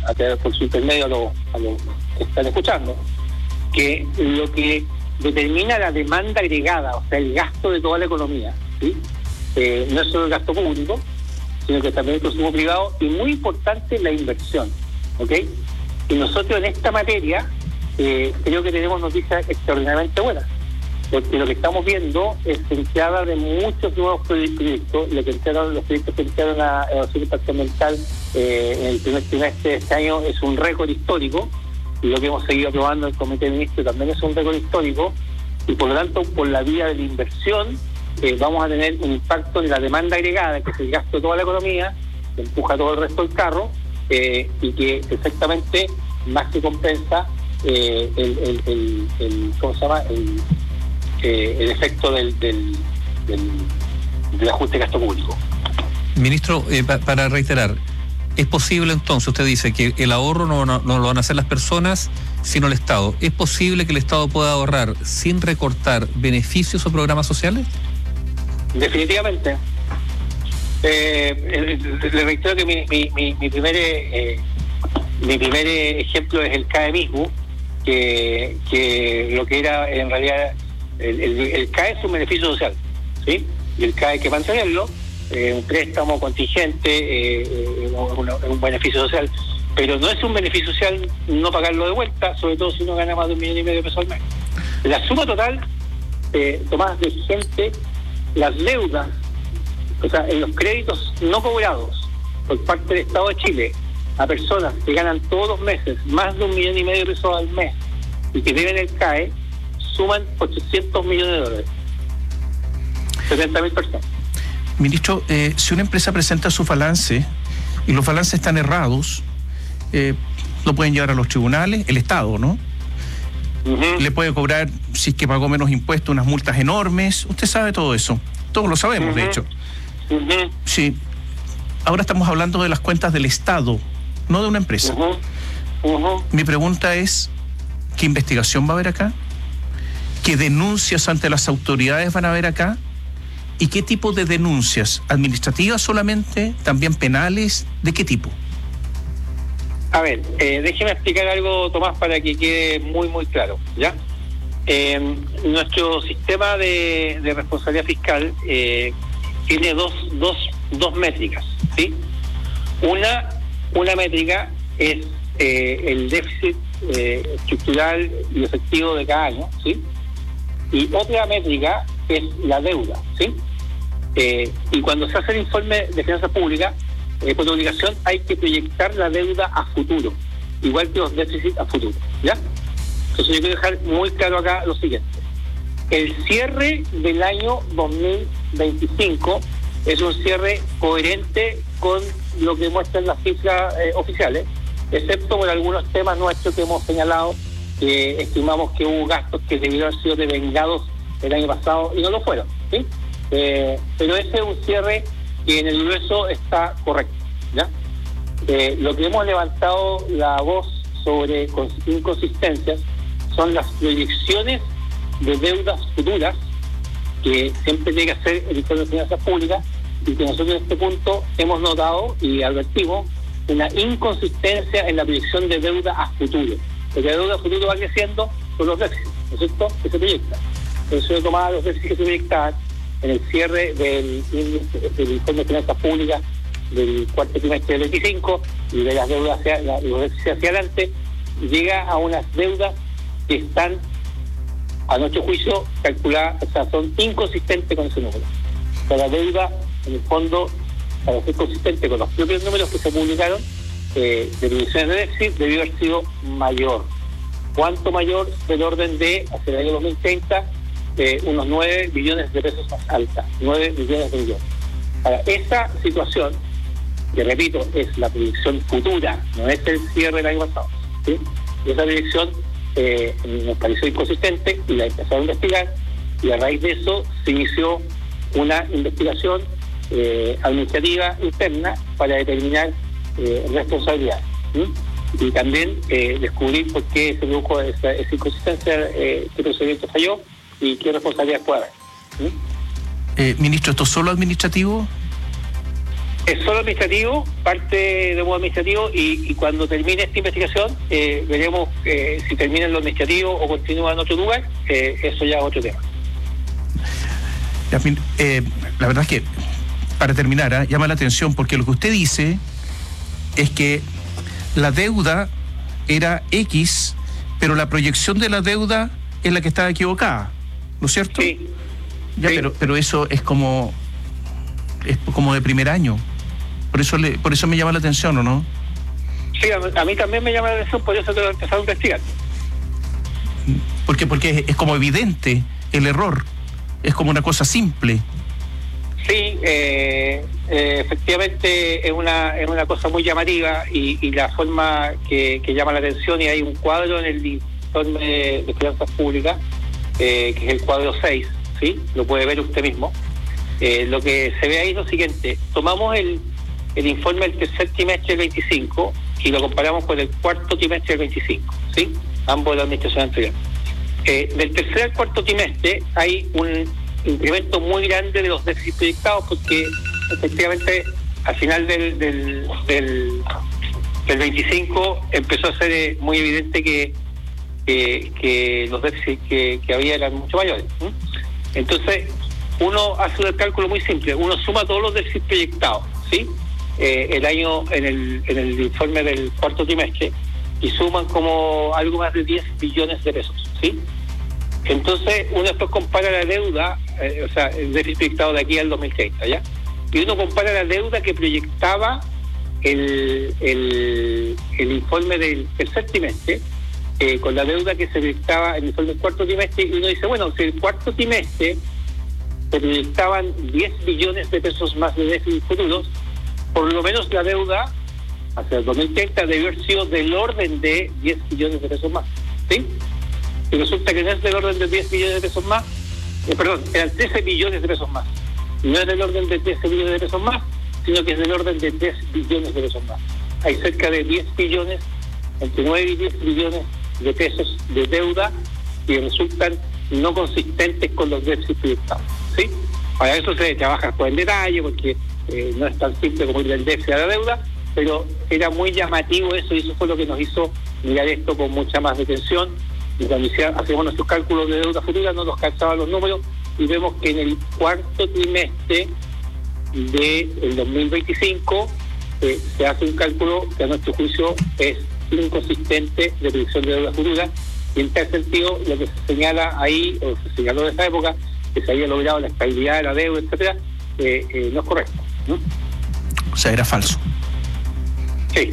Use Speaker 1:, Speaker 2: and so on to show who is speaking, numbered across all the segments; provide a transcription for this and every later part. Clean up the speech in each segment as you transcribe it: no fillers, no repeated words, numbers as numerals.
Speaker 1: a través por su intermedio a los que están escuchando, que lo que determina la demanda agregada, o sea, el gasto de toda la economía, ¿sí? No es solo el gasto público, sino que también el consumo privado y, muy importante, la inversión, ¿ok? Y nosotros en esta materia creo que tenemos noticias extraordinariamente buenas, porque lo que estamos viendo es entrada de muchos nuevos proyectos. Los proyectos que entraron a evaluación de impacto ambiental en el primer trimestre de este año es un récord histórico, y lo que hemos seguido aprobando en el Comité de Ministros también es un récord histórico, y por lo tanto, por la vía de la inversión, vamos a tener un impacto en la demanda agregada, que es el gasto de toda la economía, que empuja todo el resto del carro, y que exactamente más que compensa ¿cómo se llama? El efecto del ajuste de gasto público.
Speaker 2: Ministro, para reiterar, ¿es posible entonces, usted dice que el ahorro no lo van a hacer las personas, sino el Estado? ¿Es posible que el Estado pueda ahorrar sin recortar beneficios o programas sociales?
Speaker 1: Definitivamente. Le reitero que mi primer ejemplo es el CAE mismo, que lo que era en realidad el CAE es un beneficio social, ¿sí? Y el CAE hay que mantenerlo, un préstamo contingente, un beneficio social, pero no es un beneficio social no pagarlo de vuelta, sobre todo si uno gana más de 1,5 millones de pesos al mes. La suma total, Tomás, de gente, las deudas, o sea, en los créditos no cobrados por parte del Estado de Chile a personas que ganan todos los meses más de 1,5 millones de pesos al mes y que deben el CAE, suman $800 millones. 70.000 personas.
Speaker 3: Ministro, si una empresa presenta su balance y los balances están errados, lo pueden llevar a los tribunales, el Estado, ¿no? Uh-huh. Le puede cobrar, si es que pagó menos impuestos, unas multas enormes. Usted sabe todo eso. Todos lo sabemos, uh-huh, de hecho.
Speaker 1: Uh-huh.
Speaker 3: Sí. Ahora estamos hablando de las cuentas del Estado, no de una empresa.
Speaker 1: Uh-huh. Uh-huh.
Speaker 3: Mi pregunta es, ¿qué investigación va a haber acá? ¿Qué denuncias ante las autoridades van a haber acá? ¿Y qué tipo de denuncias? ¿Administrativas solamente? ¿También penales? ¿De qué tipo?
Speaker 1: A ver, déjeme explicar algo, Tomás, para que quede muy, muy claro, ¿ya? Nuestro sistema de responsabilidad fiscal tiene dos métricas, ¿sí? Una métrica es el déficit estructural y efectivo de cada año, ¿sí? Y otra métrica es la deuda, ¿sí? Y cuando se hace el informe de finanzas públicas, por obligación hay que proyectar la deuda a futuro, igual que los déficits a futuro, ¿ya? Entonces yo quiero dejar muy claro acá lo siguiente. El cierre del año 2025 es un cierre coherente con lo que muestran las cifras oficiales, excepto por algunos temas nuestros que hemos señalado, que estimamos que hubo gastos que debieron haber sido devengados el año pasado y no lo fueron, ¿sí? Pero ese es un cierre que en el grueso está correcto, ¿ya? Lo que hemos levantado la voz sobre inconsistencias son las proyecciones de deudas futuras que siempre tiene que hacer el informe de finanzas públicas, y que nosotros en este punto hemos notado y advertimos una inconsistencia en la proyección de deuda a futuro, porque la deuda a futuro va creciendo por los déficits, ¿no es cierto?, que se proyectan. Entonces yo tomaba los déficits que se proyectaban en el cierre del informe de finanzas públicas del cuarto trimestre del 25 y de las deudas los déficits hacia adelante, llega a unas deudas que están, a nuestro juicio, calculadas, o sea, son inconsistentes con ese número. O sea, la deuda, en el fondo, para ser consistente con los propios números que se publicaron, de proyecciones de déficit, debió haber sido mayor. ¿Cuánto mayor? Del orden de, hacia el año 2030, unos 9 billones de pesos más alta, 9 billones de millones. Ahora, esa situación, que repito, es la proyección futura, no es el cierre del año pasado, ¿sí? Esa proyección nos pareció inconsistente y la empezamos a investigar, y a raíz de eso se inició una investigación administrativa interna para determinar responsabilidad, ¿sí? Y también descubrir por qué se produjo esa inconsistencia, qué procedimiento falló y qué responsabilidad puede haber.
Speaker 3: Ministro, ¿esto es solo administrativo?
Speaker 1: Es solo administrativo, parte de modo administrativo, y cuando termine esta investigación veremos si termina en lo administrativo o continúa en otro lugar. Eso ya es otro tema.
Speaker 3: La verdad es que, para terminar, llama la atención porque lo que usted dice es que la deuda era X, pero la proyección de la deuda es la que estaba equivocada, ¿no es cierto?
Speaker 1: Sí.
Speaker 3: Ya, sí. Pero eso es como de primer año. Por eso me llama la atención, ¿o no?
Speaker 1: Sí, a mí también me llama la atención, por eso tengo que empezar a investigar.
Speaker 3: Porque es como evidente el error, es como una cosa simple.
Speaker 1: Sí, efectivamente es una cosa muy llamativa y la forma que llama la atención, y hay un cuadro en el informe de finanzas públicas, que es el cuadro 6, ¿sí? Lo puede ver usted mismo. Lo que se ve ahí es lo siguiente: tomamos el informe del tercer trimestre del 25 y lo comparamos con el cuarto trimestre del 25, ¿sí? Ambos de la administración anterior. Del tercer al cuarto trimestre hay un incremento muy grande de los déficits proyectados, porque efectivamente al final del 25 empezó a ser muy evidente que los déficits que había eran mucho mayores, ¿sí? Entonces uno hace un cálculo muy simple, uno suma todos los déficits proyectados, ¿sí? El año en el informe del cuarto trimestre, y suman como algo más de 10 billones de pesos, ¿sí? Entonces uno después compara la deuda, o sea, el déficit proyectado de aquí al 2030, ¿ya? Y uno compara la deuda que proyectaba el informe del tercer trimestre con la deuda que se proyectaba en el informe del cuarto trimestre, y uno dice, bueno, si el cuarto trimestre se proyectaban 10 billones de pesos más de déficit futuros, por lo menos la deuda hacia el 2030 debió haber sido del orden de 10 billones de pesos más, ¿sí? Y resulta que no es del orden de 10 billones de pesos más, eran 13 billones de pesos más. Y no es del orden de 13 billones de pesos más, sino que es del orden de 10 billones de pesos más. Hay cerca de 10 billones, entre 9 y 10 billones de pesos de deuda que resultan no consistentes con los déficits proyectados, ¿sí? Para eso se trabaja con el detalle, porque no es tan simple como ir del déficit a la deuda, pero era muy llamativo eso, y eso fue lo que nos hizo mirar esto con mucha más detención. Y cuando hacemos nuestros cálculos de deuda futura no nos calzaban los números, y vemos que en el cuarto trimestre del 2025 se hace un cálculo que a nuestro juicio es inconsistente de predicción de deuda futura, y en tal sentido lo que se señala ahí, o se señaló en esa época, que se había logrado la estabilidad de la deuda, etcétera, no es correcto, ¿no?
Speaker 3: O sea, era falso.
Speaker 1: Sí.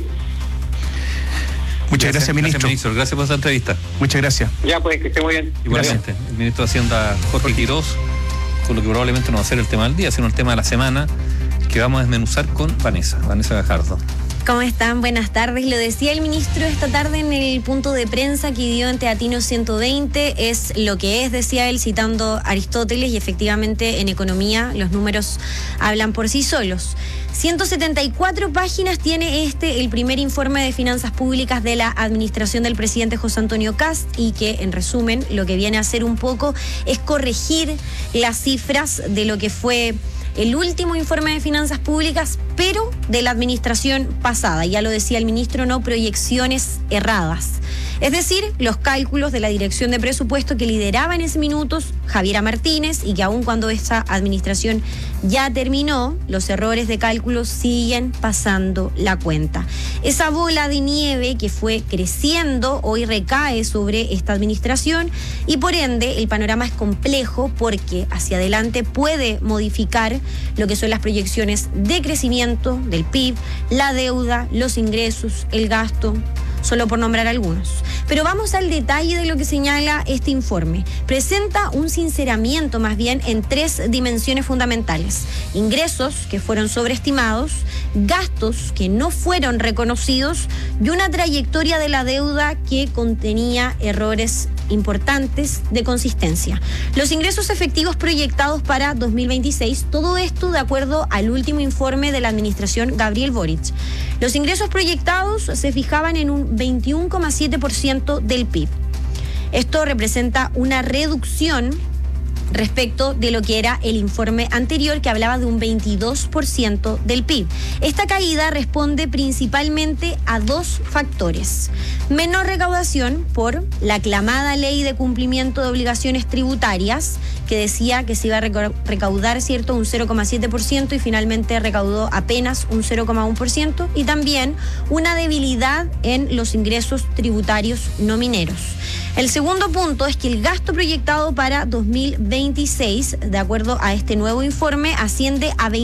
Speaker 3: Muchas gracias, ministro.
Speaker 2: Gracias, ministro. Gracias por esta entrevista.
Speaker 3: Muchas gracias.
Speaker 1: Ya, pues, que esté muy bien.
Speaker 2: Igualmente,
Speaker 1: Gracias.
Speaker 2: el ministro de Hacienda, Jorge Quiroz, con lo que probablemente no va a ser el tema del día, sino el tema de la semana, que vamos a desmenuzar con Vanessa Gajardo.
Speaker 4: ¿Cómo están? Buenas tardes. Lo decía el ministro esta tarde en el punto de prensa que dio en Teatino 120. Es lo que es, decía él, citando a Aristóteles, y efectivamente en economía los números hablan por sí solos. 174 páginas tiene el primer informe de finanzas públicas de la administración del presidente José Antonio Kast, y que, en resumen, lo que viene a hacer un poco es corregir las cifras de lo que fue el último informe de finanzas públicas, pero de la administración pasada. Ya lo decía el ministro, no proyecciones erradas. Es decir, los cálculos de la dirección de presupuesto que lideraba en ese minuto Javiera Martínez, y que aun cuando esta administración ya terminó, los errores de cálculo siguen pasando la cuenta. Esa bola de nieve que fue creciendo hoy recae sobre esta administración, y por ende el panorama es complejo, porque hacia adelante puede modificar lo que son las proyecciones de crecimiento del PIB, la deuda, los ingresos, el gasto, solo por nombrar algunos. Pero vamos al detalle de lo que señala este informe. Presenta un sinceramiento más bien en 3 dimensiones fundamentales: ingresos que fueron sobreestimados, gastos que no fueron reconocidos, y una trayectoria de la deuda que contenía errores importantes de consistencia. Los ingresos efectivos proyectados para 2026, todo esto de acuerdo al último informe de la administración Gabriel Boric. Los ingresos proyectados se fijaban en un 21,7% del PIB. Esto representa una reducción respecto de lo que era el informe anterior, que hablaba de un 22% del PIB. Esta caída responde principalmente a dos factores: menor recaudación por la aclamada ley de cumplimiento de obligaciones tributarias, que decía que se iba a recaudar, ¿cierto?, un 0,7% y finalmente recaudó apenas un 0,1%, y también una debilidad en los ingresos tributarios no mineros. El segundo punto es que el gasto proyectado para 2026, de acuerdo a este nuevo informe, asciende a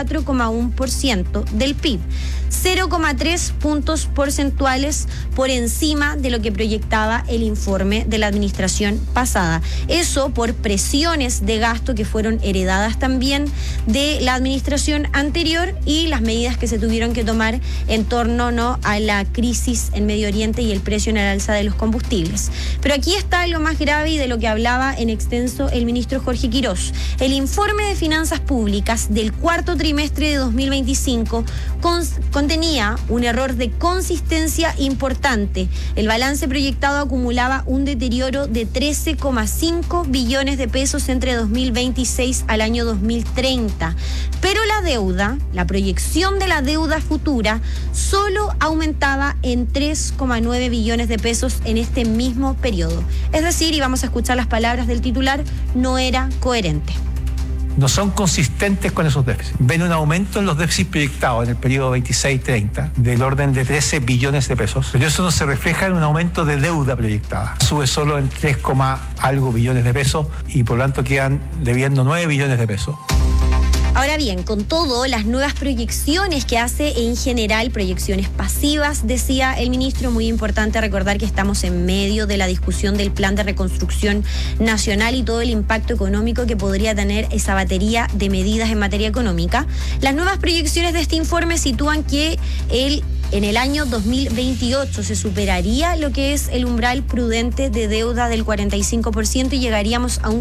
Speaker 4: 24,1% del PIB, 0,3 puntos porcentuales por encima de lo que proyectaba el informe de la administración pasada. Eso por presiones de gasto que fueron heredadas también de la administración anterior y las medidas que se tuvieron que tomar en torno, ¿no?, a la crisis en Medio Oriente y el precio en el alza de los combustibles. Pero aquí está lo más grave y de lo que hablaba en extenso el ministro Jorge Quirós. El informe de finanzas públicas del cuarto trimestre de 2025 contenía un error de consistencia importante. El balance proyectado acumulaba un deterioro de 13,5 billones de pesos entre 2026 al año 2030. Pero la proyección de la deuda futura, solo aumentaba en 3,9 billones de pesos en este mismo periodo. Es decir, y vamos a escuchar las palabras del titular, no era coherente.
Speaker 5: No son consistentes con esos déficits. Ven un aumento en los déficits proyectados en el periodo 26-30 del orden de 13 billones de pesos, pero eso no se refleja en un aumento de deuda proyectada. Sube solo en 3, algo billones de pesos y por lo tanto quedan debiendo 9 billones de pesos.
Speaker 4: Ahora bien, con todo, las nuevas proyecciones que hace en general, proyecciones pasivas, decía el ministro, muy importante recordar que estamos en medio de la discusión del plan de reconstrucción nacional y todo el impacto económico que podría tener esa batería de medidas en materia económica. Las nuevas proyecciones de este informe sitúan que en el año 2028 se superaría lo que es el umbral prudente de deuda del 45% y llegaríamos a un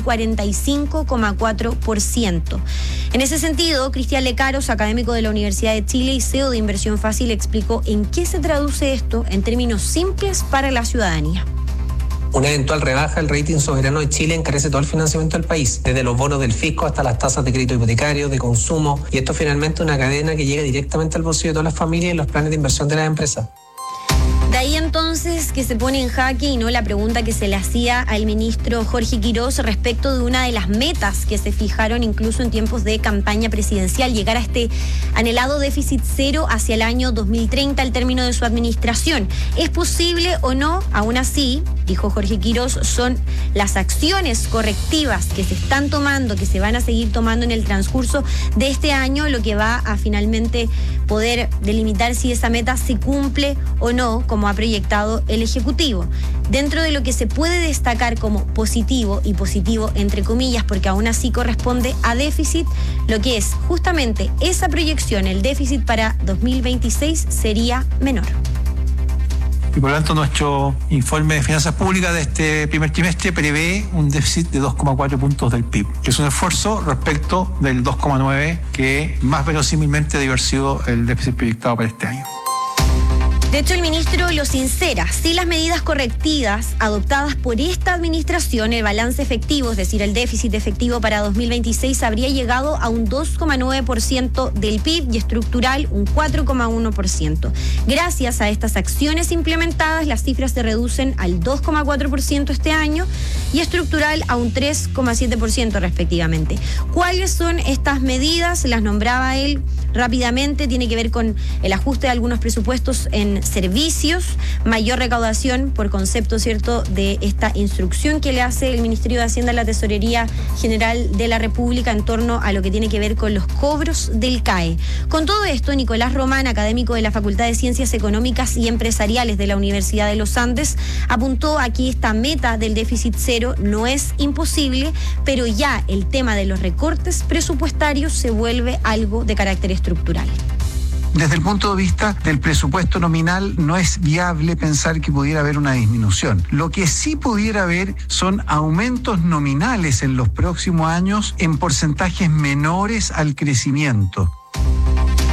Speaker 4: 45,4%. En ese sentido, Cristian Lecaros, académico de la Universidad de Chile y CEO de Inversión Fácil, explicó en qué se traduce esto en términos simples para la ciudadanía.
Speaker 6: Una eventual rebaja del rating soberano de Chile encarece todo el financiamiento del país, desde los bonos del fisco hasta las tasas de crédito hipotecario, de consumo, y esto finalmente una cadena que llega directamente al bolsillo de todas las familias y los planes de inversión de las empresas.
Speaker 4: De ahí entonces que se pone en jaque y no la pregunta que se le hacía al ministro Jorge Quirós respecto de una de las metas que se fijaron incluso en tiempos de campaña presidencial, llegar a este anhelado déficit cero hacia el año 2030 al término de su administración. ¿Es posible o no? Aún así, dijo Jorge Quirós, son las acciones correctivas que se están tomando, que se van a seguir tomando en el transcurso de este año, lo que va a finalmente poder delimitar si esa meta se cumple o no, como ha proyectado el Ejecutivo. Dentro de lo que se puede destacar como positivo, y positivo entre comillas, porque aún así corresponde a déficit, lo que es justamente esa proyección, el déficit para 2026 sería menor.
Speaker 5: Y por lo tanto nuestro informe de finanzas públicas de este primer trimestre prevé un déficit de 2,4 puntos del PIB, que es un esfuerzo respecto del 2,9 que más verosímilmente debe haber sido el déficit proyectado para este año.
Speaker 4: De hecho, el ministro lo sincera, si las medidas correctivas adoptadas por esta administración, el balance efectivo, es decir, el déficit efectivo para 2026 habría llegado a un 2,9% del PIB y estructural un 4,1%. Gracias a estas acciones implementadas, las cifras se reducen al 2,4% este año y estructural a un 3,7% respectivamente. ¿Cuáles son estas medidas? Las nombraba él rápidamente, tiene que ver con el ajuste de algunos presupuestos en servicios, mayor recaudación por concepto, ¿cierto?, de esta instrucción que le hace el Ministerio de Hacienda a la Tesorería General de la República en torno a lo que tiene que ver con los cobros del CAE. Con todo esto, Nicolás Román, académico de la Facultad de Ciencias Económicas y Empresariales de la Universidad de los Andes, apuntó a que esta meta del déficit cero no es imposible, pero ya el tema de los recortes presupuestarios se vuelve algo de carácter estructural.
Speaker 7: Desde el punto de vista del presupuesto nominal, no es viable pensar que pudiera haber una disminución. Lo que sí pudiera haber son aumentos nominales en los próximos años en porcentajes menores al crecimiento.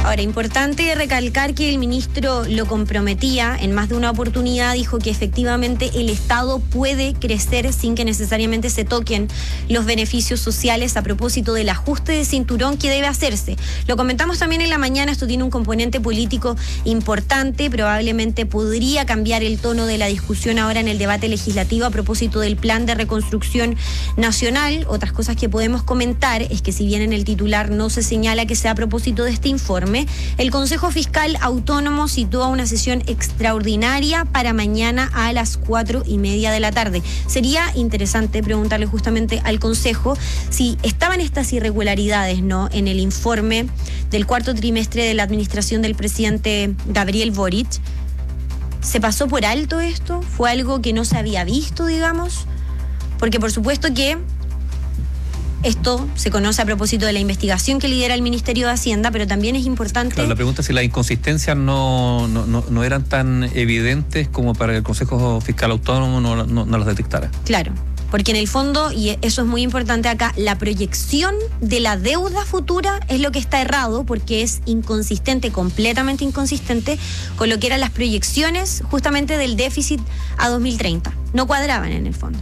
Speaker 4: Ahora, importante recalcar que el ministro lo comprometía en más de una oportunidad, dijo que efectivamente el Estado puede crecer sin que necesariamente se toquen los beneficios sociales a propósito del ajuste de cinturón que debe hacerse. Lo comentamos también en la mañana, esto tiene un componente político importante, probablemente podría cambiar el tono de la discusión ahora en el debate legislativo a propósito del plan de reconstrucción nacional. Otras cosas que podemos comentar es que si bien en el titular no se señala que sea a propósito de este informe, el Consejo Fiscal Autónomo sitúa una sesión extraordinaria para mañana a las 4:30 de la tarde. Sería interesante preguntarle justamente al Consejo si estaban estas irregularidades, ¿no?, en el informe del cuarto trimestre de la administración del presidente Gabriel Boric. ¿Se pasó por alto esto? ¿Fue algo que no se había visto, digamos? Porque por supuesto que esto se conoce a propósito de la investigación que lidera el Ministerio de Hacienda, pero también es importante...
Speaker 2: Claro, la pregunta es si las inconsistencias no eran tan evidentes como para que el Consejo Fiscal Autónomo no las detectara.
Speaker 4: Claro, porque en el fondo, y eso es muy importante acá, la proyección de la deuda futura es lo que está errado, porque es inconsistente, completamente inconsistente, con lo que eran las proyecciones justamente del déficit a 2030. No cuadraban en el fondo.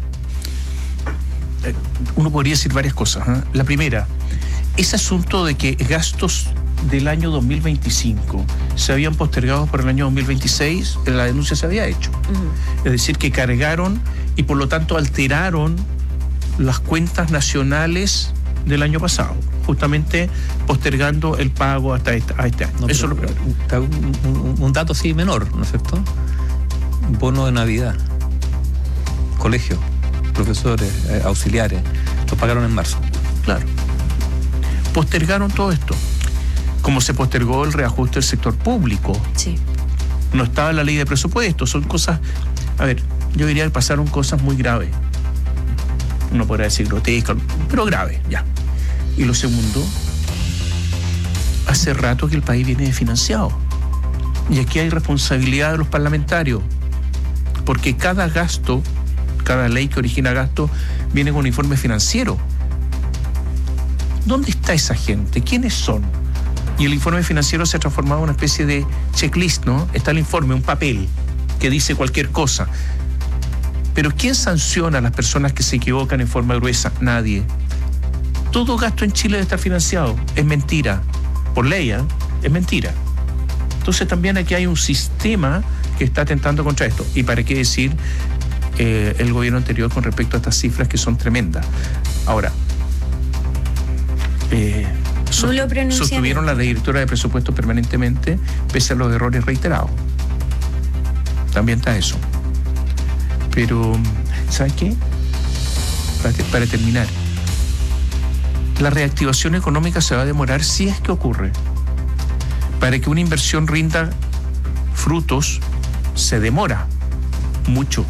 Speaker 3: Uno podría decir varias cosas, ¿eh? La primera, ese asunto de que gastos del año 2025 se habían postergado por el año 2026, la denuncia se había hecho. Es decir, que cargaron y por lo tanto alteraron las cuentas nacionales del año pasado, justamente postergando el pago hasta a este año. Eso es lo primero.
Speaker 2: Un dato sí menor, ¿no es cierto? Bono de Navidad, colegio, profesores, auxiliares, los pagaron en marzo.
Speaker 3: Claro. Postergaron todo esto. Como se postergó el reajuste del sector público.
Speaker 4: Sí.
Speaker 3: No estaba en la ley de presupuesto. Son cosas... A ver, yo diría que pasaron cosas muy graves. No podría decir grotescas, pero graves, ya. Y lo segundo, hace rato que el país viene desfinanciado. Y aquí hay responsabilidad de los parlamentarios. Porque cada gasto... Cada ley que origina gasto viene con un informe financiero. ¿Dónde está esa gente? ¿Quiénes son? Y el informe financiero se ha transformado en una especie de checklist, ¿no? Está el informe, un papel que dice cualquier cosa. Pero ¿quién sanciona a las personas que se equivocan en forma gruesa? Nadie. Todo gasto en Chile debe estar financiado. Es mentira. Por ley, ¿eh? Es mentira. Entonces también aquí hay un sistema que está atentando contra esto. ¿Y para qué decir el gobierno anterior con respecto a estas cifras que son tremendas? Ahora, sostuvieron la directora de presupuesto permanentemente pese a los errores reiterados. También está eso. Pero, ¿sabes qué? Para terminar, la reactivación económica se va a demorar si es que ocurre. Para que una inversión rinda frutos, se demora mucho.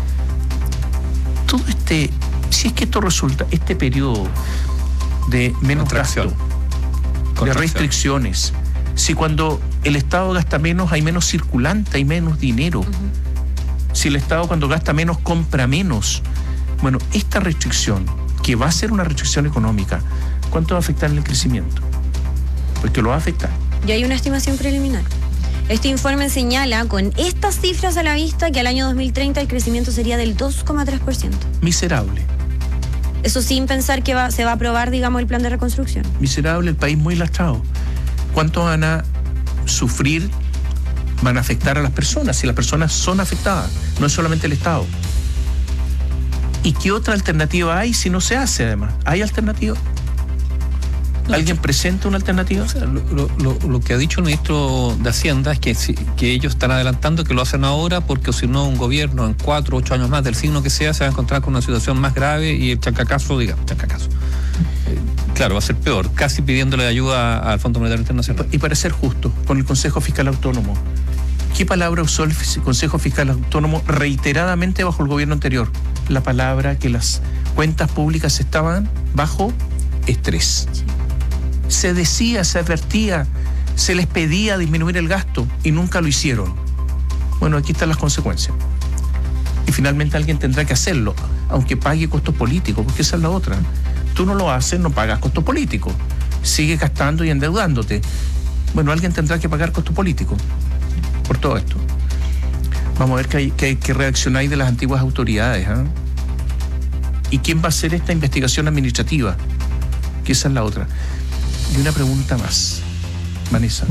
Speaker 3: Todo si es que esto resulta, este periodo de menos gasto, de restricciones, si cuando el Estado gasta menos hay menos circulante, hay menos dinero, si el Estado cuando gasta menos compra menos, bueno, esta restricción, que va a ser una restricción económica, ¿cuánto va a afectar en el crecimiento? Porque lo va a afectar.
Speaker 4: Ya hay una estimación preliminar. Este informe señala, con estas cifras a la vista, que al año 2030 el crecimiento sería del 2,3%.
Speaker 3: Miserable.
Speaker 4: Eso sin pensar que se va a aprobar, digamos, el plan de reconstrucción.
Speaker 3: Miserable, el país muy lastrado. ¿Cuánto van a sufrir? Van a afectar a las personas, si las personas son afectadas, no es solamente el Estado. ¿Y qué otra alternativa hay si no se hace, además? ¿Hay alternativa? ¿Alguien presenta una alternativa?
Speaker 2: O sea, lo que ha dicho el ministro de Hacienda es que ellos están adelantando que lo hacen ahora porque si no un gobierno en 4 o 8 años más, del signo que sea, se va a encontrar con una situación más grave y el chancacazo, claro, va a ser peor, casi pidiéndole ayuda al Fondo Monetario Internacional.
Speaker 3: Y para ser justo, con el Consejo Fiscal Autónomo, ¿qué palabra usó el Consejo Fiscal Autónomo reiteradamente bajo el gobierno anterior? La palabra que las cuentas públicas estaban bajo estrés. Sí. Se decía, se advertía, se les pedía disminuir el gasto y nunca lo hicieron. Bueno, aquí están las consecuencias. Y finalmente alguien tendrá que hacerlo, aunque pague costos políticos, porque esa es la otra. Tú no lo haces, no pagas costos políticos. Sigues gastando y endeudándote. Bueno, alguien tendrá que pagar costo político por todo esto. Vamos a ver qué reacción hay de las antiguas autoridades, ¿eh? ¿Y quién va a hacer esta investigación administrativa? Que esa es la otra. Y una pregunta más, Vanessa.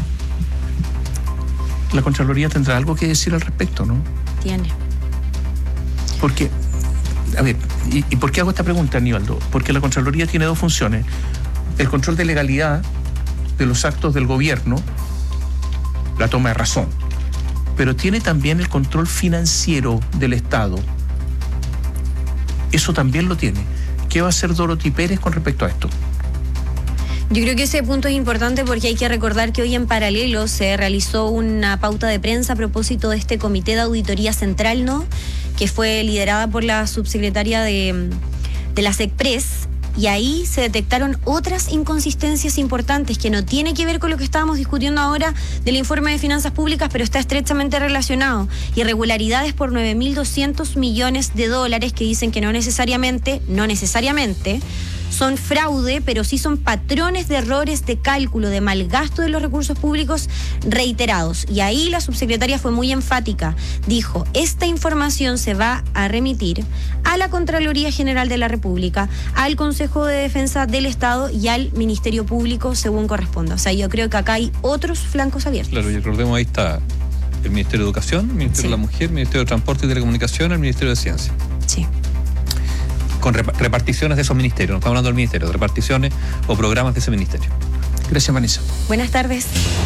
Speaker 3: La Contraloría tendrá algo que decir al respecto, ¿no?
Speaker 4: Tiene.
Speaker 3: Porque, a ver, ¿y por qué hago esta pregunta, Aníbaldo? Porque la Contraloría tiene dos funciones. El control de legalidad de los actos del gobierno, la toma de razón, pero tiene también el control financiero del Estado. Eso también lo tiene. ¿Qué va a hacer Dorothy Pérez con respecto a esto?
Speaker 4: Yo creo que ese punto es importante porque hay que recordar que hoy en paralelo se realizó una pauta de prensa a propósito de este Comité de Auditoría Central, ¿no? Que fue liderada por la subsecretaria de la SECPRES, y ahí se detectaron otras inconsistencias importantes que no tiene que ver con lo que estábamos discutiendo ahora del informe de finanzas públicas, pero está estrechamente relacionado. Irregularidades por 9.200 millones de dólares que dicen que no necesariamente son fraude, pero sí son patrones de errores de cálculo, de malgasto de los recursos públicos reiterados. Y ahí la subsecretaria fue muy enfática. Dijo, esta información se va a remitir a la Contraloría General de la República, al Consejo de Defensa del Estado y al Ministerio Público según corresponda. O sea, yo creo que acá hay otros flancos abiertos.
Speaker 2: Claro, y recordemos, ahí está el Ministerio de Educación, el Ministerio de la Mujer, el Ministerio de Transporte y Telecomunicación, el Ministerio de Ciencia.
Speaker 4: Sí.
Speaker 2: Con reparticiones de esos ministerios, no estamos hablando del ministerio, de reparticiones o programas de ese ministerio.
Speaker 3: Gracias, Vanessa.
Speaker 4: Buenas tardes.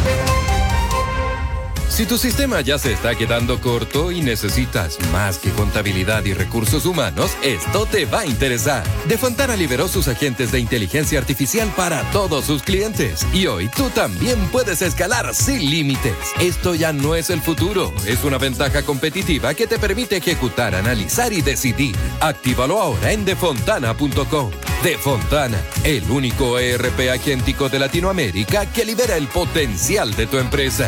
Speaker 8: Si tu sistema ya se está quedando corto y necesitas más que contabilidad y recursos humanos, esto te va a interesar. Defontana liberó sus agentes de inteligencia artificial para todos sus clientes. Y hoy tú también puedes escalar sin límites. Esto ya no es el futuro. Es una ventaja competitiva que te permite ejecutar, analizar y decidir. Actívalo ahora en defontana.com. Defontana, el único ERP agéntico de Latinoamérica que libera el potencial de tu empresa.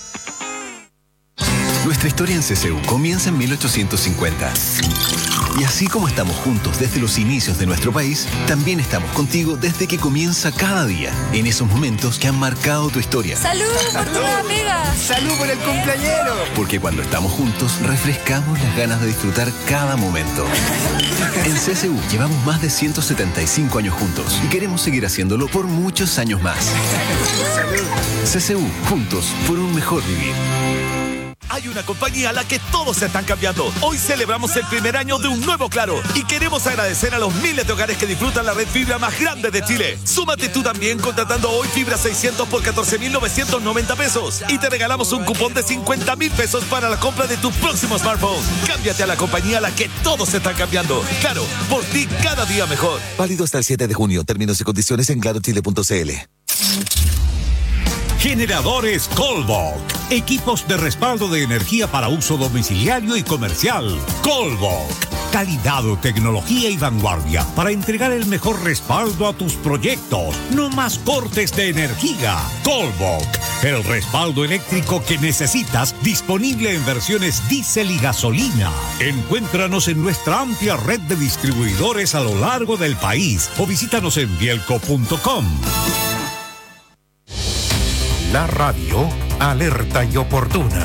Speaker 9: Nuestra historia en CCU comienza en 1850. Y así como estamos juntos desde los inicios de nuestro país, también estamos contigo desde que comienza cada día, en esos momentos que han marcado tu historia.
Speaker 10: ¡Salud por tu nueva pega!
Speaker 9: ¡Salud por el cumpleañero! Porque cuando estamos juntos, refrescamos las ganas de disfrutar cada momento. En CCU llevamos más de 175 años juntos y queremos seguir haciéndolo por muchos años más. CCU, juntos por un mejor vivir.
Speaker 11: Hay una compañía a la que todos se están cambiando. Hoy celebramos el primer año de un nuevo Claro y queremos agradecer a los miles de hogares que disfrutan la red fibra más grande de Chile. Súmate tú también contratando hoy fibra 600 por 14.990 pesos y te regalamos un cupón de 50.000 pesos para la compra de tu próximo smartphone. Cámbiate a la compañía a la que todos se están cambiando. Claro, por ti cada día mejor.
Speaker 12: Válido hasta el 7 de junio. Términos y condiciones en clarochile.cl.
Speaker 13: Generadores Colbok. Equipos de respaldo de energía para uso domiciliario y comercial. Colbok. Calidad, tecnología y vanguardia para entregar el mejor respaldo a tus proyectos. No más cortes de energía. Colbok. El respaldo eléctrico que necesitas, disponible en versiones diésel y gasolina. Encuéntranos en nuestra amplia red de distribuidores a lo largo del país o visítanos en bielco.com.
Speaker 14: La radio, alerta y oportuna.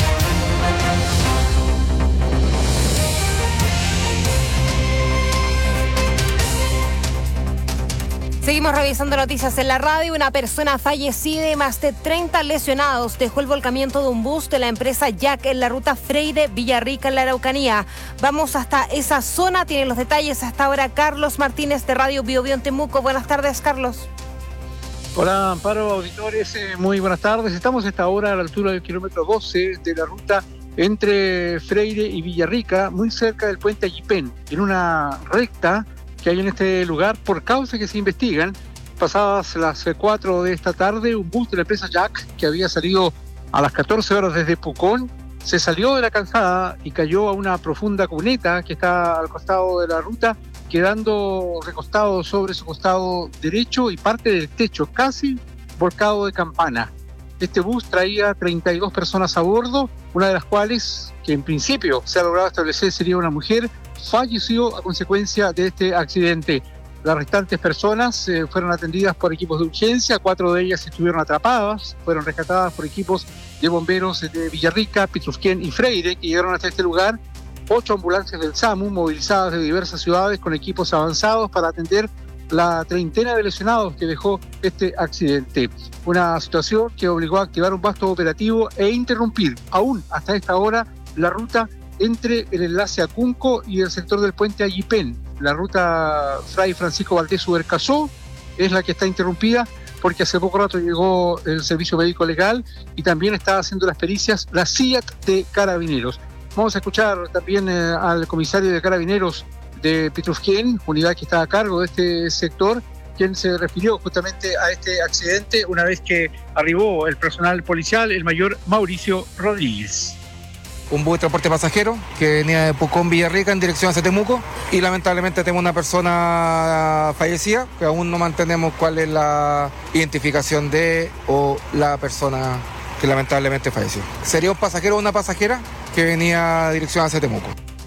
Speaker 10: Seguimos revisando noticias en la radio. Una persona fallecida y más de 30 lesionados dejó el volcamiento de un bus de la empresa Jack en la ruta Freire-Villarrica en la Araucanía. Vamos hasta esa zona. Tienen los detalles hasta ahora Carlos Martínez de Radio Bio Bio en Temuco. Buenas tardes, Carlos.
Speaker 15: Hola, Amparo, auditores, muy buenas tardes. Estamos a esta hora a la altura del kilómetro 12 de la ruta entre Freire y Villarrica, muy cerca del puente Ayipén, en una recta que hay en este lugar por causas que se investigan. Pasadas las 4 de esta tarde, un bus de la empresa Jack, que había salido a las 14 horas desde Pucón, se salió de la calzada y cayó a una profunda cuneta que está al costado de la ruta, quedando recostado sobre su costado derecho y parte del techo, casi volcado de campana. Este bus traía 32 personas a bordo, una de las cuales, que en principio se ha logrado establecer sería una mujer, falleció a consecuencia de este accidente. Las restantes personas fueron atendidas por equipos de urgencia, 4 de ellas estuvieron atrapadas, fueron rescatadas por equipos de bomberos de Villarrica, Pitrufquén y Freire, que llegaron hasta este lugar. 8 ambulancias del SAMU movilizadas de diversas ciudades con equipos avanzados para atender la treintena de lesionados que dejó este accidente. Una situación que obligó a activar un vasto operativo e interrumpir aún hasta esta hora la ruta entre el enlace a Cunco y el sector del puente Ayipén. La ruta Fray Francisco Valdés Ubercasó es la que está interrumpida porque hace poco rato llegó el servicio médico legal y también está haciendo las pericias la CIAT de Carabineros. Vamos a escuchar también al comisario de Carabineros de Pitrufquén, unidad que está a cargo de este sector, quien se refirió justamente a este accidente una vez que arribó el personal policial, el mayor Mauricio Rodríguez.
Speaker 16: Un bus de transporte pasajero que venía de Pucón, Villarrica, en dirección hacia Temuco, y lamentablemente tenemos una persona fallecida, que aún no mantenemos cuál es la identificación de o la persona que lamentablemente falleció. Sería un pasajero o una pasajera que venía a dirección hacia Temuco.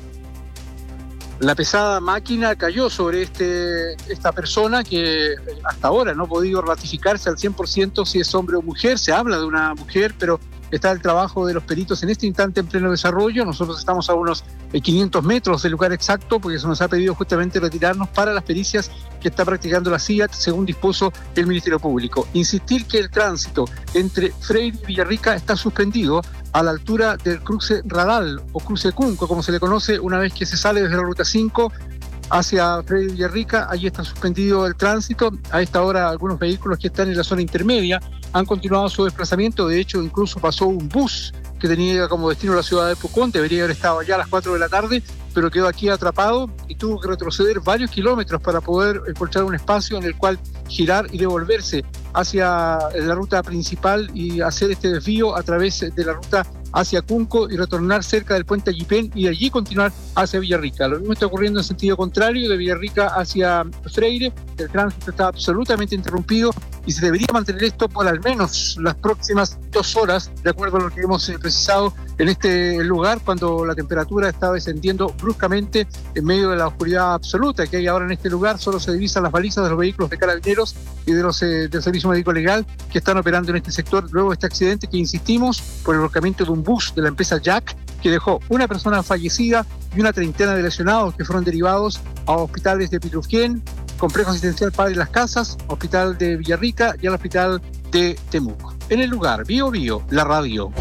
Speaker 15: La pesada máquina cayó sobre esta persona que hasta ahora no ha podido ratificarse al 100% si es hombre o mujer. Se habla de una mujer, pero está el trabajo de los peritos en este instante en pleno desarrollo. Nosotros estamos a unos 500 metros del lugar exacto porque se nos ha pedido justamente retirarnos para las pericias que está practicando la CIAT según dispuso el Ministerio Público. Insistir que el tránsito entre Freire y Villarrica está suspendido a la altura del cruce Radal o cruce Cunco, como se le conoce, una vez que se sale desde la ruta 5 hacia Freire y Villarrica. Allí está suspendido el tránsito. A esta hora algunos vehículos que están en la zona intermedia han continuado su desplazamiento. De hecho, incluso pasó un bus que tenía como destino la ciudad de Pucón. Debería haber estado allá a las 4 de la tarde, pero quedó aquí atrapado y tuvo que retroceder varios kilómetros para poder encontrar un espacio en el cual girar y devolverse hacia la ruta principal y hacer este desvío a través de la ruta hacia Cunco y retornar cerca del puente Ayipén y de allí continuar hacia Villarrica. Lo mismo está ocurriendo en sentido contrario, de Villarrica hacia Freire. El tránsito está absolutamente interrumpido y se debería mantener esto por al menos las próximas 2 horas, de acuerdo a lo que hemos precisado en este lugar, cuando la temperatura está descendiendo bruscamente en medio de la oscuridad absoluta que hay ahora en este lugar. Solo se divisan las balizas de los vehículos de Carabineros y de los del Servicio Médico Legal que están operando en este sector luego de este accidente que, insistimos, por el volcamiento de un bus de la empresa Jack que dejó una persona fallecida y una treintena de lesionados que fueron derivados a hospitales de Pitrufquén, Complejo Asistencial Padre Las Casas, Hospital de Villarrica y al Hospital de Temuco. En el lugar, Bio Bio, la radio.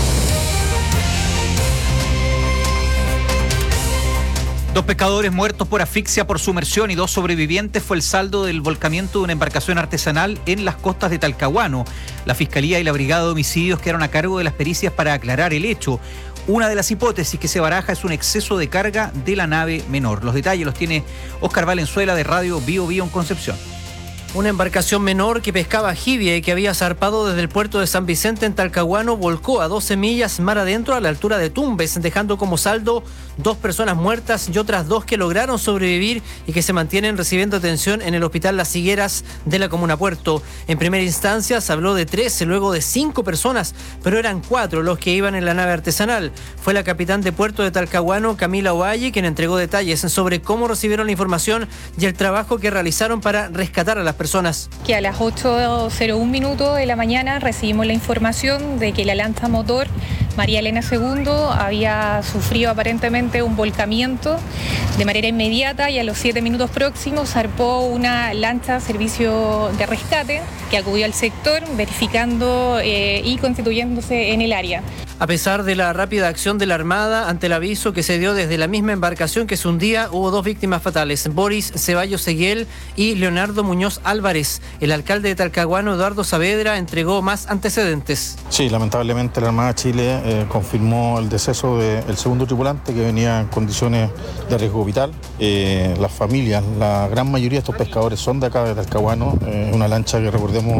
Speaker 17: Dos pescadores muertos por asfixia por sumersión y 2 sobrevivientes fue el saldo del volcamiento de una embarcación artesanal en las costas de Talcahuano. La Fiscalía y la Brigada de Homicidios quedaron a cargo de las pericias para aclarar el hecho. Una de las hipótesis que se baraja es un exceso de carga de la nave menor. Los detalles los tiene Óscar Valenzuela de Radio Bio Bio en Concepción.
Speaker 18: Una embarcación menor que pescaba jibia y que había zarpado desde el puerto de San Vicente en Talcahuano volcó a 12 millas mar adentro a la altura de Tumbes, dejando como saldo 2 personas muertas y otras 2 que lograron sobrevivir y que se mantienen recibiendo atención en el Hospital Las Higueras de la Comuna Puerto. En primera instancia se habló de 13, luego de 5 personas, pero eran 4 los que iban en la nave artesanal. Fue la capitán de puerto de Talcahuano, Camila Ovalle, quien entregó detalles sobre cómo recibieron la información y el trabajo que realizaron para rescatar a las personas.
Speaker 19: Que a las 8:01 minutos de la mañana recibimos la información de que la lancha motor María Elena II había sufrido aparentemente un volcamiento de manera inmediata y a los 7 minutos próximos zarpó una lancha servicio de rescate que acudió al sector verificando y constituyéndose en el área.
Speaker 18: A pesar de la rápida acción de la Armada ante el aviso que se dio desde la misma embarcación que se hundía, hubo 2 víctimas fatales, Boris Ceballos Seguiel y Leonardo Muñoz Álvarez. El alcalde de Talcahuano, Eduardo Saavedra, entregó más antecedentes.
Speaker 20: Sí, lamentablemente la Armada de Chile confirmó el deceso del segundo tripulante que venía en condiciones de riesgo vital. Las familias, la gran mayoría de estos pescadores son de acá de Talcahuano. Una lancha que, recordemos,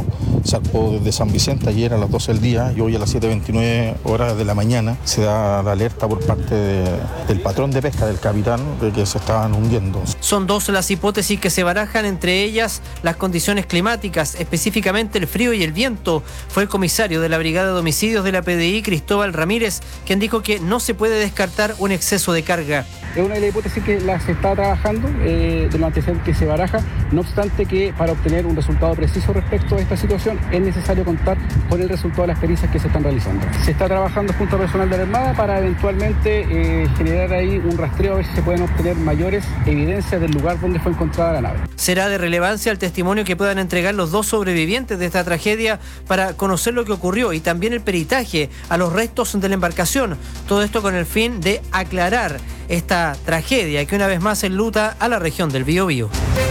Speaker 20: zarpó desde San Vicente ayer a las 12 del día y hoy a las 7:29 horas de la mañana se da la alerta por parte del patrón de pesca, del capitán, de que se estaban hundiendo.
Speaker 18: Son dos las hipótesis que se barajan, entre ellas las condiciones climáticas, específicamente el frío y el viento. Fue el comisario de la Brigada de Homicidios de la PDI, Cristóbal Ramírez, quien dijo que no se puede descartar un exceso de carga.
Speaker 21: Es una de las hipótesis que se está trabajando, de los antecedentes que se baraja, no obstante que para obtener un resultado preciso respecto a esta situación es necesario contar con el resultado de las pericias que se están realizando. Se está trabajando junto a personal de la Armada para eventualmente generar ahí un rastreo a ver si se pueden obtener mayores evidencias del lugar donde fue encontrada la nave.
Speaker 18: Será de relevancia el testimonio que puedan entregar los dos sobrevivientes de esta tragedia para conocer lo que ocurrió y también el peritaje a los restos de la embarcación. Todo esto con el fin de aclarar esta tragedia que una vez más enluta a la región del Biobío.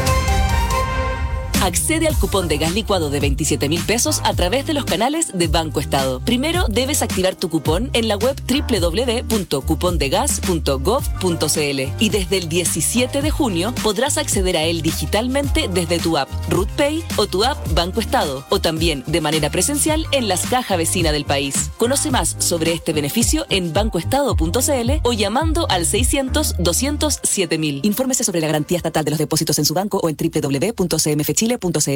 Speaker 22: Accede al cupón de gas licuado de 27.000 pesos a través de los canales de Banco Estado. Primero debes activar tu cupón en la web www.cupondegas.gov.cl y desde el 17 de junio podrás acceder a él digitalmente desde tu app RutPay o tu app Banco Estado o también de manera presencial en las cajas vecinas del país. Conoce más sobre este beneficio en bancoestado.cl o llamando al 600-200-7000. Infórmese sobre la garantía estatal de los depósitos en su banco o en www.cmfchile.cl.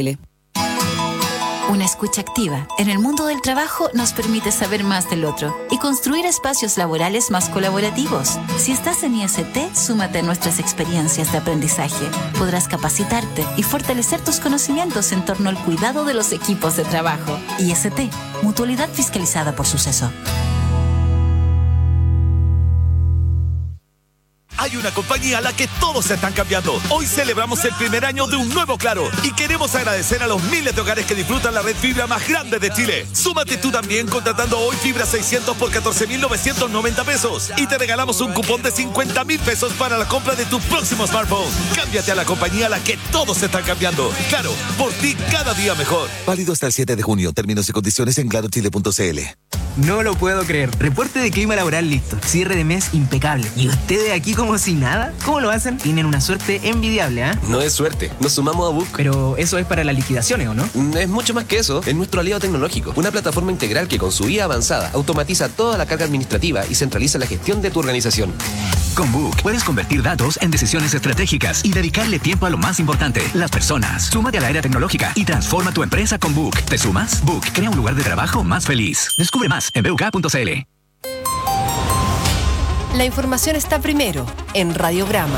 Speaker 23: Una escucha activa en el mundo del trabajo nos permite saber más del otro y construir espacios laborales más colaborativos. Si estás en IST, súmate a nuestras experiencias de aprendizaje. Podrás capacitarte y fortalecer tus conocimientos en torno al cuidado de los equipos de trabajo. IST, Mutualidad Fiscalizada por Suceso.
Speaker 11: Hay una compañía a la que todos se están cambiando. Hoy celebramos el primer año de un nuevo Claro y queremos agradecer a los miles de hogares que disfrutan la red fibra más grande de Chile. Súmate tú también contratando hoy fibra 600 por 14.990 pesos y te regalamos un cupón de 50.000 pesos para la compra de tu próximo smartphone. Cámbiate a la compañía a la que todos se están cambiando. Claro, por ti cada día mejor.
Speaker 12: Válido hasta el 7 de junio. Términos y condiciones en clarochile.cl.
Speaker 24: No lo puedo creer. Reporte de clima laboral listo. Cierre de mes impecable. ¿Y ustedes aquí como si nada? ¿Cómo lo hacen? Tienen una suerte envidiable, ¿ah?
Speaker 25: No es suerte. Nos sumamos a Book.
Speaker 24: Pero eso es para las liquidaciones, ¿o no?
Speaker 25: Es mucho más que eso. Es nuestro aliado tecnológico. Una plataforma integral que con su IA avanzada automatiza toda la carga administrativa y centraliza la gestión de tu organización.
Speaker 26: Con Book puedes convertir datos en decisiones estratégicas y dedicarle tiempo a lo más importante, las personas. Súmate a la era tecnológica y transforma tu empresa con Book. ¿Te sumas? Book crea un lugar de trabajo más feliz. Descubre más en buk.cl.
Speaker 22: La información está primero en Radiograma.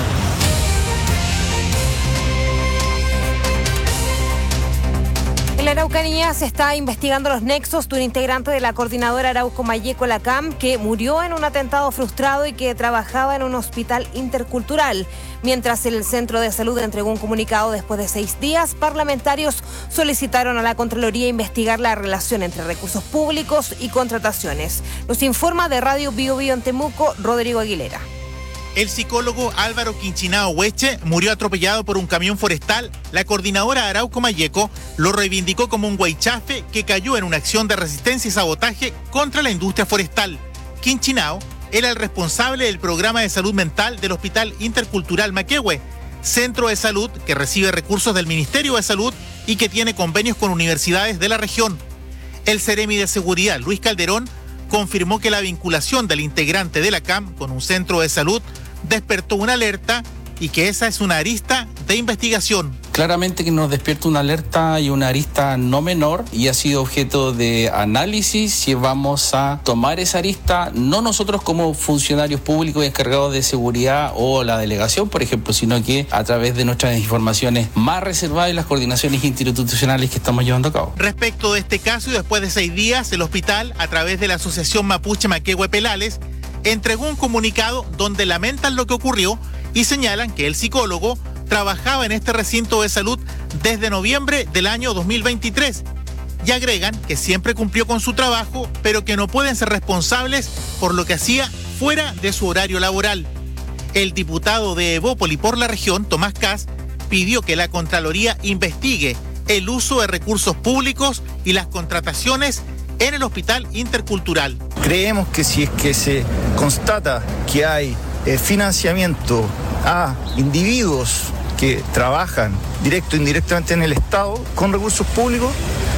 Speaker 22: En la Araucanía se está investigando los nexos de un integrante de la coordinadora Arauco Mayeco, la CAM, que murió en un atentado frustrado y que trabajaba en un hospital intercultural. Mientras el Centro de Salud entregó un comunicado después de 6 días, parlamentarios solicitaron a la Contraloría investigar la relación entre recursos públicos y contrataciones. Nos informa de Radio Biobío en Temuco, Rodrigo Aguilera.
Speaker 27: El psicólogo Álvaro Quinchinao Hueche murió atropellado por un camión forestal. La coordinadora Arauco Mayeco lo reivindicó como un huaychafe que cayó en una acción de resistencia y sabotaje contra la industria forestal. Quinchinao era el responsable del programa de salud mental del Hospital Intercultural Maquehue, centro de salud que recibe recursos del Ministerio de Salud y que tiene convenios con universidades de la región. El Seremi de Seguridad, Luis Calderón, confirmó que la vinculación del integrante de la CAM con un centro de salud despertó una alerta y que esa es una arista de investigación.
Speaker 28: Claramente que nos despierta una alerta y una arista no menor y ha sido objeto de análisis si vamos a tomar esa arista, no nosotros como funcionarios públicos encargados de seguridad o la delegación, por ejemplo, sino que a través de nuestras informaciones más reservadas y las coordinaciones institucionales que estamos llevando a cabo.
Speaker 27: Respecto de este caso y después de 6 días, el hospital, a través de la Asociación Mapuche Maquehue Pelales, entregó un comunicado donde lamentan lo que ocurrió y señalan que el psicólogo trabajaba en este recinto de salud desde noviembre del año 2023 y agregan que siempre cumplió con su trabajo, pero que no pueden ser responsables por lo que hacía fuera de su horario laboral. El diputado de Evópoli por la región, Tomás Kass, pidió que la Contraloría investigue el uso de recursos públicos y las contrataciones en el Hospital Intercultural.
Speaker 29: Creemos que si es que se constata que hay financiamiento a individuos que trabajan directo e indirectamente en el Estado con recursos públicos,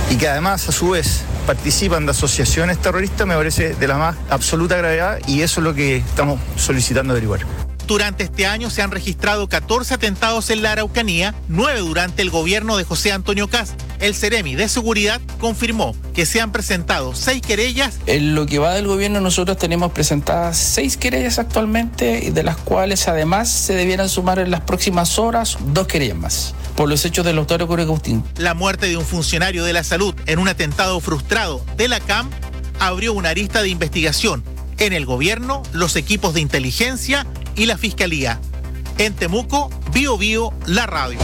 Speaker 29: y que además a su vez participan de asociaciones terroristas me parece de la más absoluta gravedad y eso es lo que estamos solicitando averiguar.
Speaker 27: Durante este año se han registrado 14 atentados en la Araucanía, 9 durante el gobierno de José Antonio Kast. El Ceremi de Seguridad confirmó que se han presentado 6 querellas.
Speaker 28: En lo que va del gobierno nosotros tenemos presentadas 6 querellas actualmente, de las cuales además se debieran sumar en las próximas horas 2 querellas más, por los hechos del doctor Agustín.
Speaker 27: La muerte de un funcionario de la salud en un atentado frustrado de la CAM abrió una arista de investigación en el gobierno, los equipos de inteligencia y la Fiscalía. En Temuco, Bío Bío, la radio.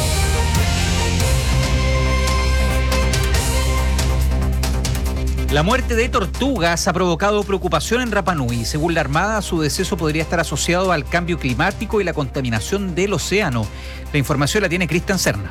Speaker 17: La muerte de tortugas ha provocado preocupación en Rapa Nui. Según la Armada, su deceso podría estar asociado al cambio climático y la contaminación del océano. La información la tiene Cristian Serna.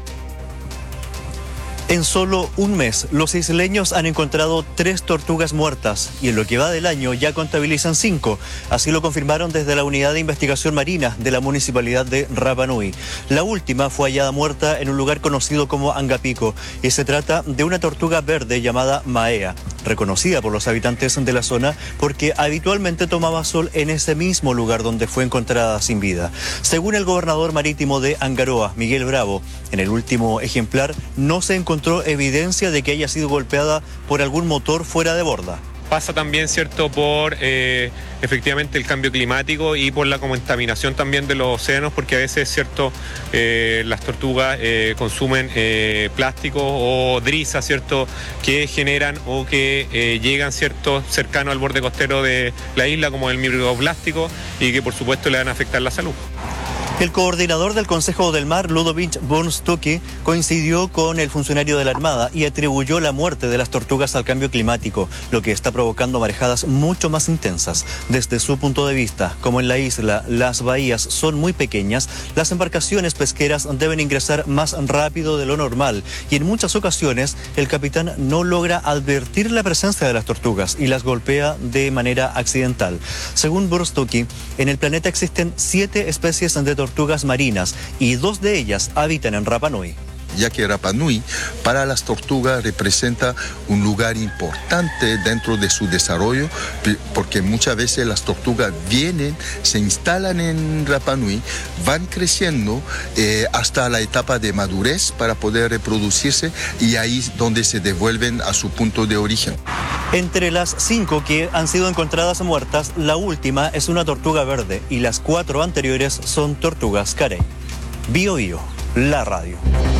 Speaker 1: En solo un mes, los isleños han encontrado 3 tortugas muertas y en lo que va del año ya contabilizan 5. Así lo confirmaron desde la Unidad de Investigación Marina de la Municipalidad de Rapa Nui. La última fue hallada muerta en un lugar conocido como Angapico y se trata de una tortuga verde llamada Maea, reconocida por los habitantes de la zona porque habitualmente tomaba sol en ese mismo lugar donde fue encontrada sin vida. Según el gobernador marítimo de Angaroa, Miguel Bravo, en el último ejemplar no se encontró evidencia de que haya sido golpeada por algún motor fuera de borda.
Speaker 2: Pasa también, ¿cierto?, por efectivamente el cambio climático y por la contaminación también de los océanos, porque a veces, ¿cierto?, las tortugas consumen plásticos o drizas, ¿cierto?, que generan o que llegan, ¿cierto?, cercano al borde costero de la isla, como el microplástico, y que por supuesto le van a afectar la salud.
Speaker 1: El coordinador del Consejo del Mar, Ludovic Bornstucki, coincidió con el funcionario de la Armada y atribuyó la muerte de las tortugas al cambio climático, lo que está provocando marejadas mucho más intensas. Desde su punto de vista, como en la isla las bahías son muy pequeñas, las embarcaciones pesqueras deben ingresar más rápido de lo normal y en muchas ocasiones el capitán no logra advertir la presencia de las tortugas y las golpea de manera accidental. Según Bornstucki, en el planeta existen 7 especies de tortugas marinas y 2 de ellas habitan en Rapa Nui.
Speaker 3: Ya que Rapa Nui para las tortugas representa un lugar importante dentro de su desarrollo, porque muchas veces las tortugas vienen, se instalan en Rapa Nui, van creciendo hasta la etapa de madurez para poder reproducirse y ahí es donde se devuelven a su punto de origen.
Speaker 1: Entre las 5 que han sido encontradas muertas, la última es una tortuga verde y las 4 anteriores son tortugas carey. Bío Bío, la radio.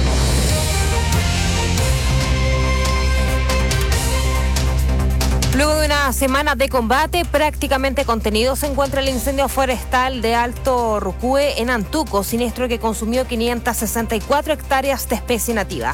Speaker 10: Luego de una semana de combate prácticamente contenido, se encuentra el incendio forestal de Alto Rucúe en Antuco, siniestro que consumió 564 hectáreas de especie nativa.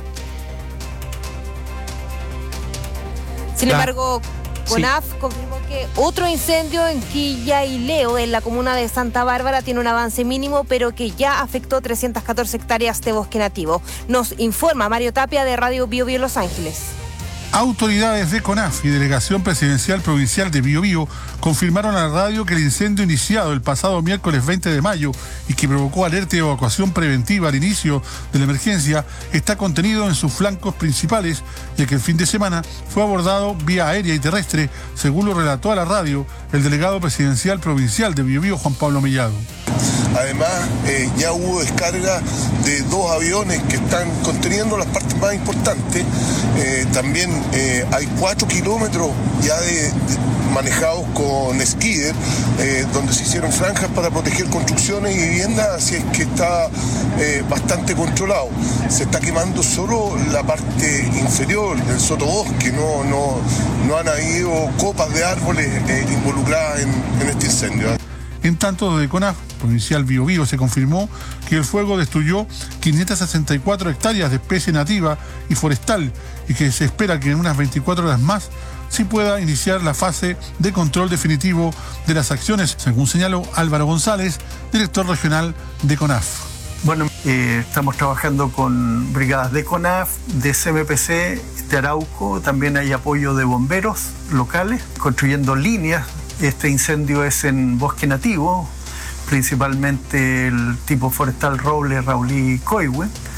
Speaker 10: Sin embargo, CONAF confirmó que otro incendio en Quillaileo, en la comuna de Santa Bárbara, tiene un avance mínimo, pero que ya afectó 314 hectáreas de bosque nativo. Nos informa Mario Tapia de Radio Bío Bío Los Ángeles.
Speaker 4: Autoridades de CONAF y Delegación Presidencial Provincial de Biobío confirmaron a la radio que el incendio iniciado el pasado miércoles 20 de mayo y que provocó alerta y evacuación preventiva al inicio de la emergencia está contenido en sus flancos principales, ya que el fin de semana fue abordado vía aérea y terrestre, según lo relató a la radio el delegado presidencial provincial de Biobío, Juan Pablo Mellado.
Speaker 5: Además, ya hubo descarga de 2 aviones que están conteniendo las partes más importantes. También hay 4 kilómetros ya manejados con skidder, donde se hicieron franjas para proteger construcciones y viviendas, así es que está bastante controlado. Se está quemando solo la parte inferior del sotobosque, no han habido copas de árboles involucradas en este incendio.
Speaker 4: En tanto, desde CONAF Provincial Biobío se confirmó que el fuego destruyó 564 hectáreas de especie nativa y forestal y que se espera que en unas 24 horas más sí pueda iniciar la fase de control definitivo de las acciones, según señaló Álvaro González, director regional de CONAF.
Speaker 6: Bueno, estamos trabajando con brigadas de CONAF, de CMPC, de Arauco, también hay apoyo de bomberos locales, construyendo líneas. Este incendio es en bosque nativo, principalmente el tipo forestal roble, raulí y coihue.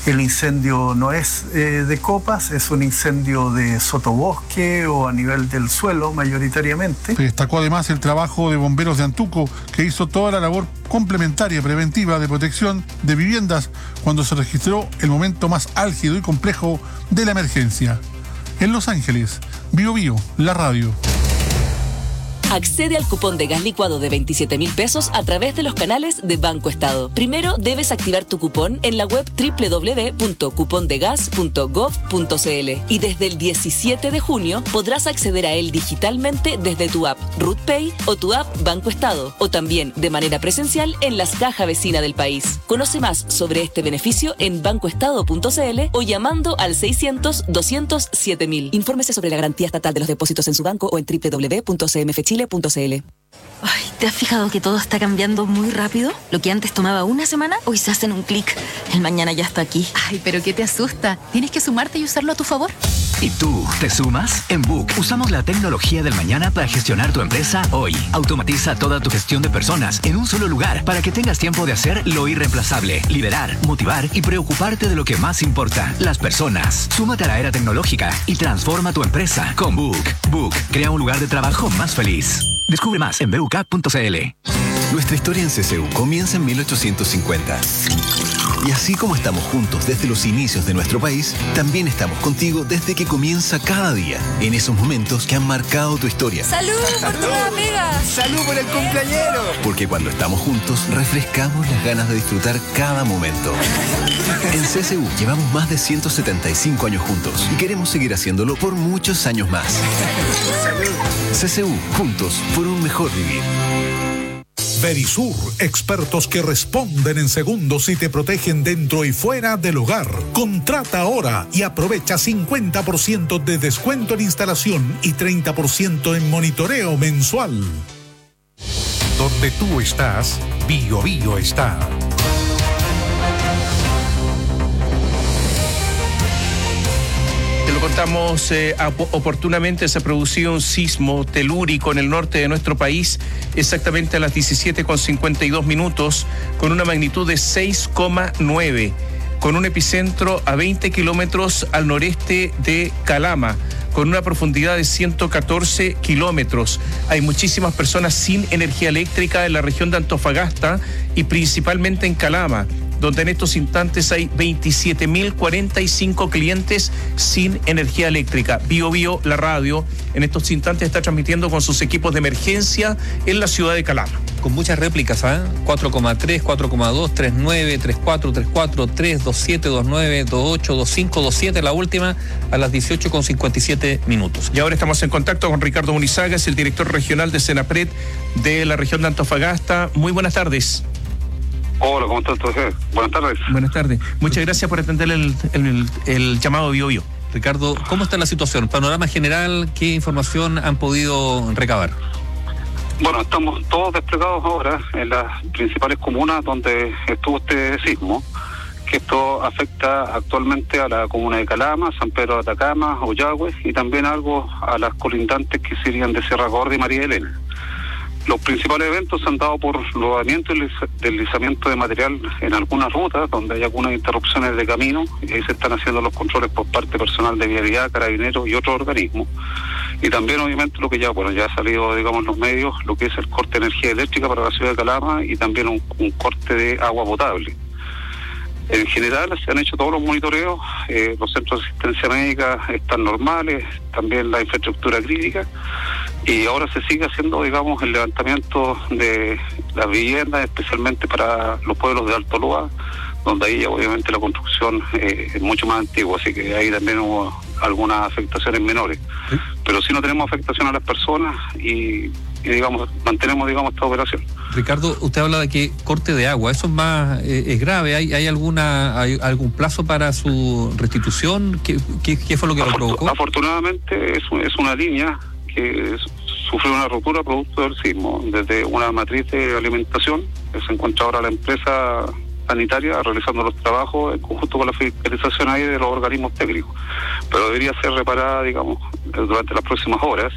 Speaker 6: El incendio no es de copas, es un incendio de sotobosque o a nivel del suelo mayoritariamente.
Speaker 4: Se destacó además el trabajo de bomberos de Antuco, que hizo toda la labor complementaria preventiva de protección de viviendas cuando se registró el momento más álgido y complejo de la emergencia. En Los Ángeles, Bio, la radio.
Speaker 7: Accede al cupón de gas licuado de 27.000 pesos a través de los canales de Banco Estado. Primero debes activar tu cupón en la web www.cupondegas.gov.cl y desde el 17 de junio podrás acceder a él digitalmente desde tu app RootPay o tu app Banco Estado, o también de manera presencial en las cajas vecinas del país. Conoce más sobre este beneficio en bancoestado.cl o llamando al 600-200-7000. Infórmese sobre la garantía estatal de los depósitos en su banco o en www.cmfchile.cl.
Speaker 8: Ay, ¿te has fijado que todo está cambiando muy rápido? Lo que antes tomaba una semana, hoy se hace en un clic. El mañana ya está aquí.
Speaker 9: Ay, pero ¿qué te asusta? Tienes que sumarte y usarlo a tu favor.
Speaker 26: ¿Y tú, te sumas? En Book usamos la tecnología del mañana para gestionar tu empresa hoy. Automatiza toda tu gestión de personas en un solo lugar para que tengas tiempo de hacer lo irreemplazable, liderar, motivar y preocuparte de lo que más importa, las personas. Súmate a la era tecnológica y transforma tu empresa con Book. Book crea un lugar de trabajo más feliz. Descubre más en buk.cl.
Speaker 13: Nuestra historia en CCU comienza en 1850. Y así como estamos juntos desde los inicios de nuestro país, también estamos contigo desde que comienza cada día, en esos momentos que han marcado tu historia.
Speaker 8: ¡Salud por tu nueva pega!
Speaker 13: ¡Salud por el cumpleañero! Porque cuando estamos juntos, refrescamos las ganas de disfrutar cada momento. En CCU llevamos más de 175 años juntos y queremos seguir haciéndolo por muchos años más. CCU, juntos por un mejor vivir.
Speaker 14: Verisur, expertos que responden en segundos y te protegen dentro y fuera del hogar. Contrata ahora y aprovecha 50% de descuento en instalación y 30% en monitoreo mensual. Donde tú estás, Bio está.
Speaker 15: Te lo contamos oportunamente, se produció un sismo telúrico en el norte de nuestro país, exactamente a las 17:52, con una magnitud de 6,9, con un epicentro a 20 kilómetros al noreste de Calama, con una profundidad de 114 kilómetros. Hay muchísimas personas sin energía eléctrica en la región de Antofagasta y principalmente en Calama, donde en estos instantes hay 27.045 clientes sin energía eléctrica. Bio, la radio, en estos instantes está transmitiendo con sus equipos de emergencia en la ciudad de Calama.
Speaker 16: Con muchas réplicas, 4,3, 4,2, 3,9, 3,4, 3,4, 3, 2,7, 2,9, 2,8, 2,5, 2,7, la última a las 18:57.
Speaker 15: Y ahora estamos en contacto con Ricardo Munizaga, es el director regional de Senapred de la región de Antofagasta. Muy buenas tardes.
Speaker 19: Hola, ¿cómo estás? Buenas tardes.
Speaker 15: Buenas tardes. Muchas gracias por atender el llamado Bio.
Speaker 16: Ricardo, ¿cómo está la situación? Panorama general, ¿qué información han podido recabar?
Speaker 19: Bueno, estamos todos desplegados ahora en las principales comunas donde estuvo este sismo, que esto afecta actualmente a la comuna de Calama, San Pedro de Atacama, Ollagüe y también algo a las colindantes que serían de Sierra Gorda y María Elena. Los principales eventos se han dado por rodamiento y deslizamiento de material en algunas rutas donde hay algunas interrupciones de camino, y ahí se están haciendo los controles por parte personal de vialidad, carabineros y otros organismos. Y también obviamente lo que ya ha salido, digamos, en los medios, lo que es el corte de energía eléctrica para la ciudad de Calama y también un corte de agua potable. En general se han hecho todos los monitoreos, los centros de asistencia médica están normales, también la infraestructura crítica, y ahora se sigue haciendo, digamos, el levantamiento de las viviendas, especialmente para los pueblos de Alto Loa, donde ahí obviamente la construcción es mucho más antigua, así que ahí también hubo algunas afectaciones menores. ¿Sí? Pero sí no tenemos afectación a las personas y digamos, mantenemos, digamos, esta operación.
Speaker 16: Ricardo, usted habla de que corte de agua, eso es más es grave. ¿Hay algún plazo para su restitución? ¿Qué fue lo que lo provocó?
Speaker 19: Afortunadamente es una línea que sufrió una rotura producto del sismo, desde una matriz de alimentación, que se encuentra ahora la empresa sanitaria realizando los trabajos en conjunto con la fiscalización ahí de los organismos técnicos, pero debería ser reparada, digamos, durante las próximas horas.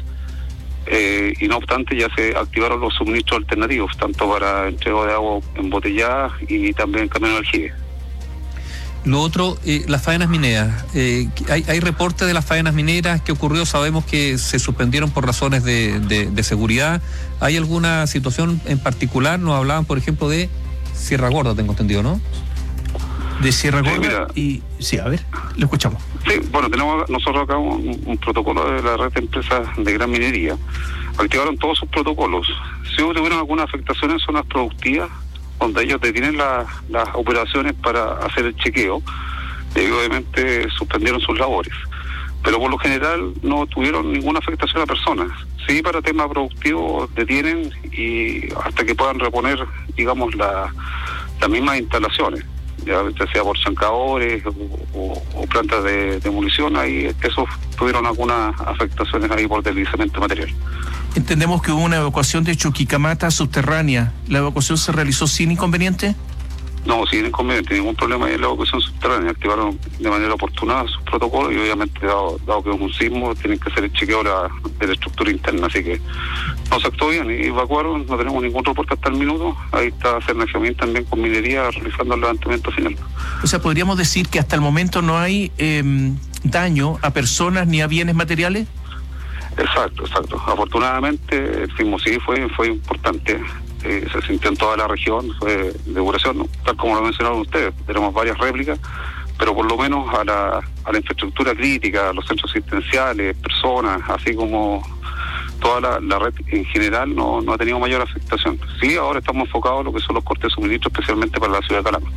Speaker 19: Y no obstante ya se activaron los suministros alternativos, tanto para entrega de agua embotellada y también camino de aljibe.
Speaker 16: Lo otro, las faenas mineras. Hay reportes de las faenas mineras. ¿Qué ocurrió? Sabemos que se suspendieron por razones de seguridad. ¿Hay alguna situación en particular? Nos hablaban, por ejemplo, de Sierra Gorda, tengo entendido, ¿no?
Speaker 15: De Sierra Gorda.
Speaker 19: Sí, mira.
Speaker 15: Y sí, a ver, lo escuchamos.
Speaker 19: Sí, bueno, tenemos nosotros acá un protocolo de la red de empresas de gran minería. Activaron todos sus protocolos. Si tuvieron alguna afectación en zonas productivas, donde ellos detienen las operaciones para hacer el chequeo, y obviamente suspendieron sus labores. Pero por lo general no tuvieron ninguna afectación a personas. Sí, para temas productivos detienen y hasta que puedan reponer, digamos, las mismas instalaciones, ya sea por zancadores o plantas de munición, ahí esos tuvieron algunas afectaciones ahí por deslizamiento de material.
Speaker 15: Entendemos que hubo una evacuación de Chuquicamata subterránea. ¿La evacuación se realizó sin inconveniente?
Speaker 19: No, sin inconveniente, ningún problema ahí en la evacuación subterránea. Activaron de manera oportuna sus protocolos y obviamente, dado que es un sismo, tienen que hacer el chequeo de la estructura interna. Así que no se actuó bien y evacuaron, no tenemos ningún reporte hasta el minuto. Ahí está Cerna Gemín también con minería realizando el levantamiento final.
Speaker 15: O sea, ¿podríamos decir que hasta el momento no hay daño a personas ni a bienes materiales?
Speaker 19: Exacto. Afortunadamente el sismo sí fue importante. Se sintió en toda la región, fue de duración, ¿no? Tal como lo mencionaron ustedes. Tenemos varias réplicas, pero por lo menos a la infraestructura crítica, a los centros asistenciales, personas, así como toda la red en general no ha tenido mayor afectación. Sí, ahora estamos enfocados en lo que son los cortes de suministro, especialmente para la ciudad de Calama.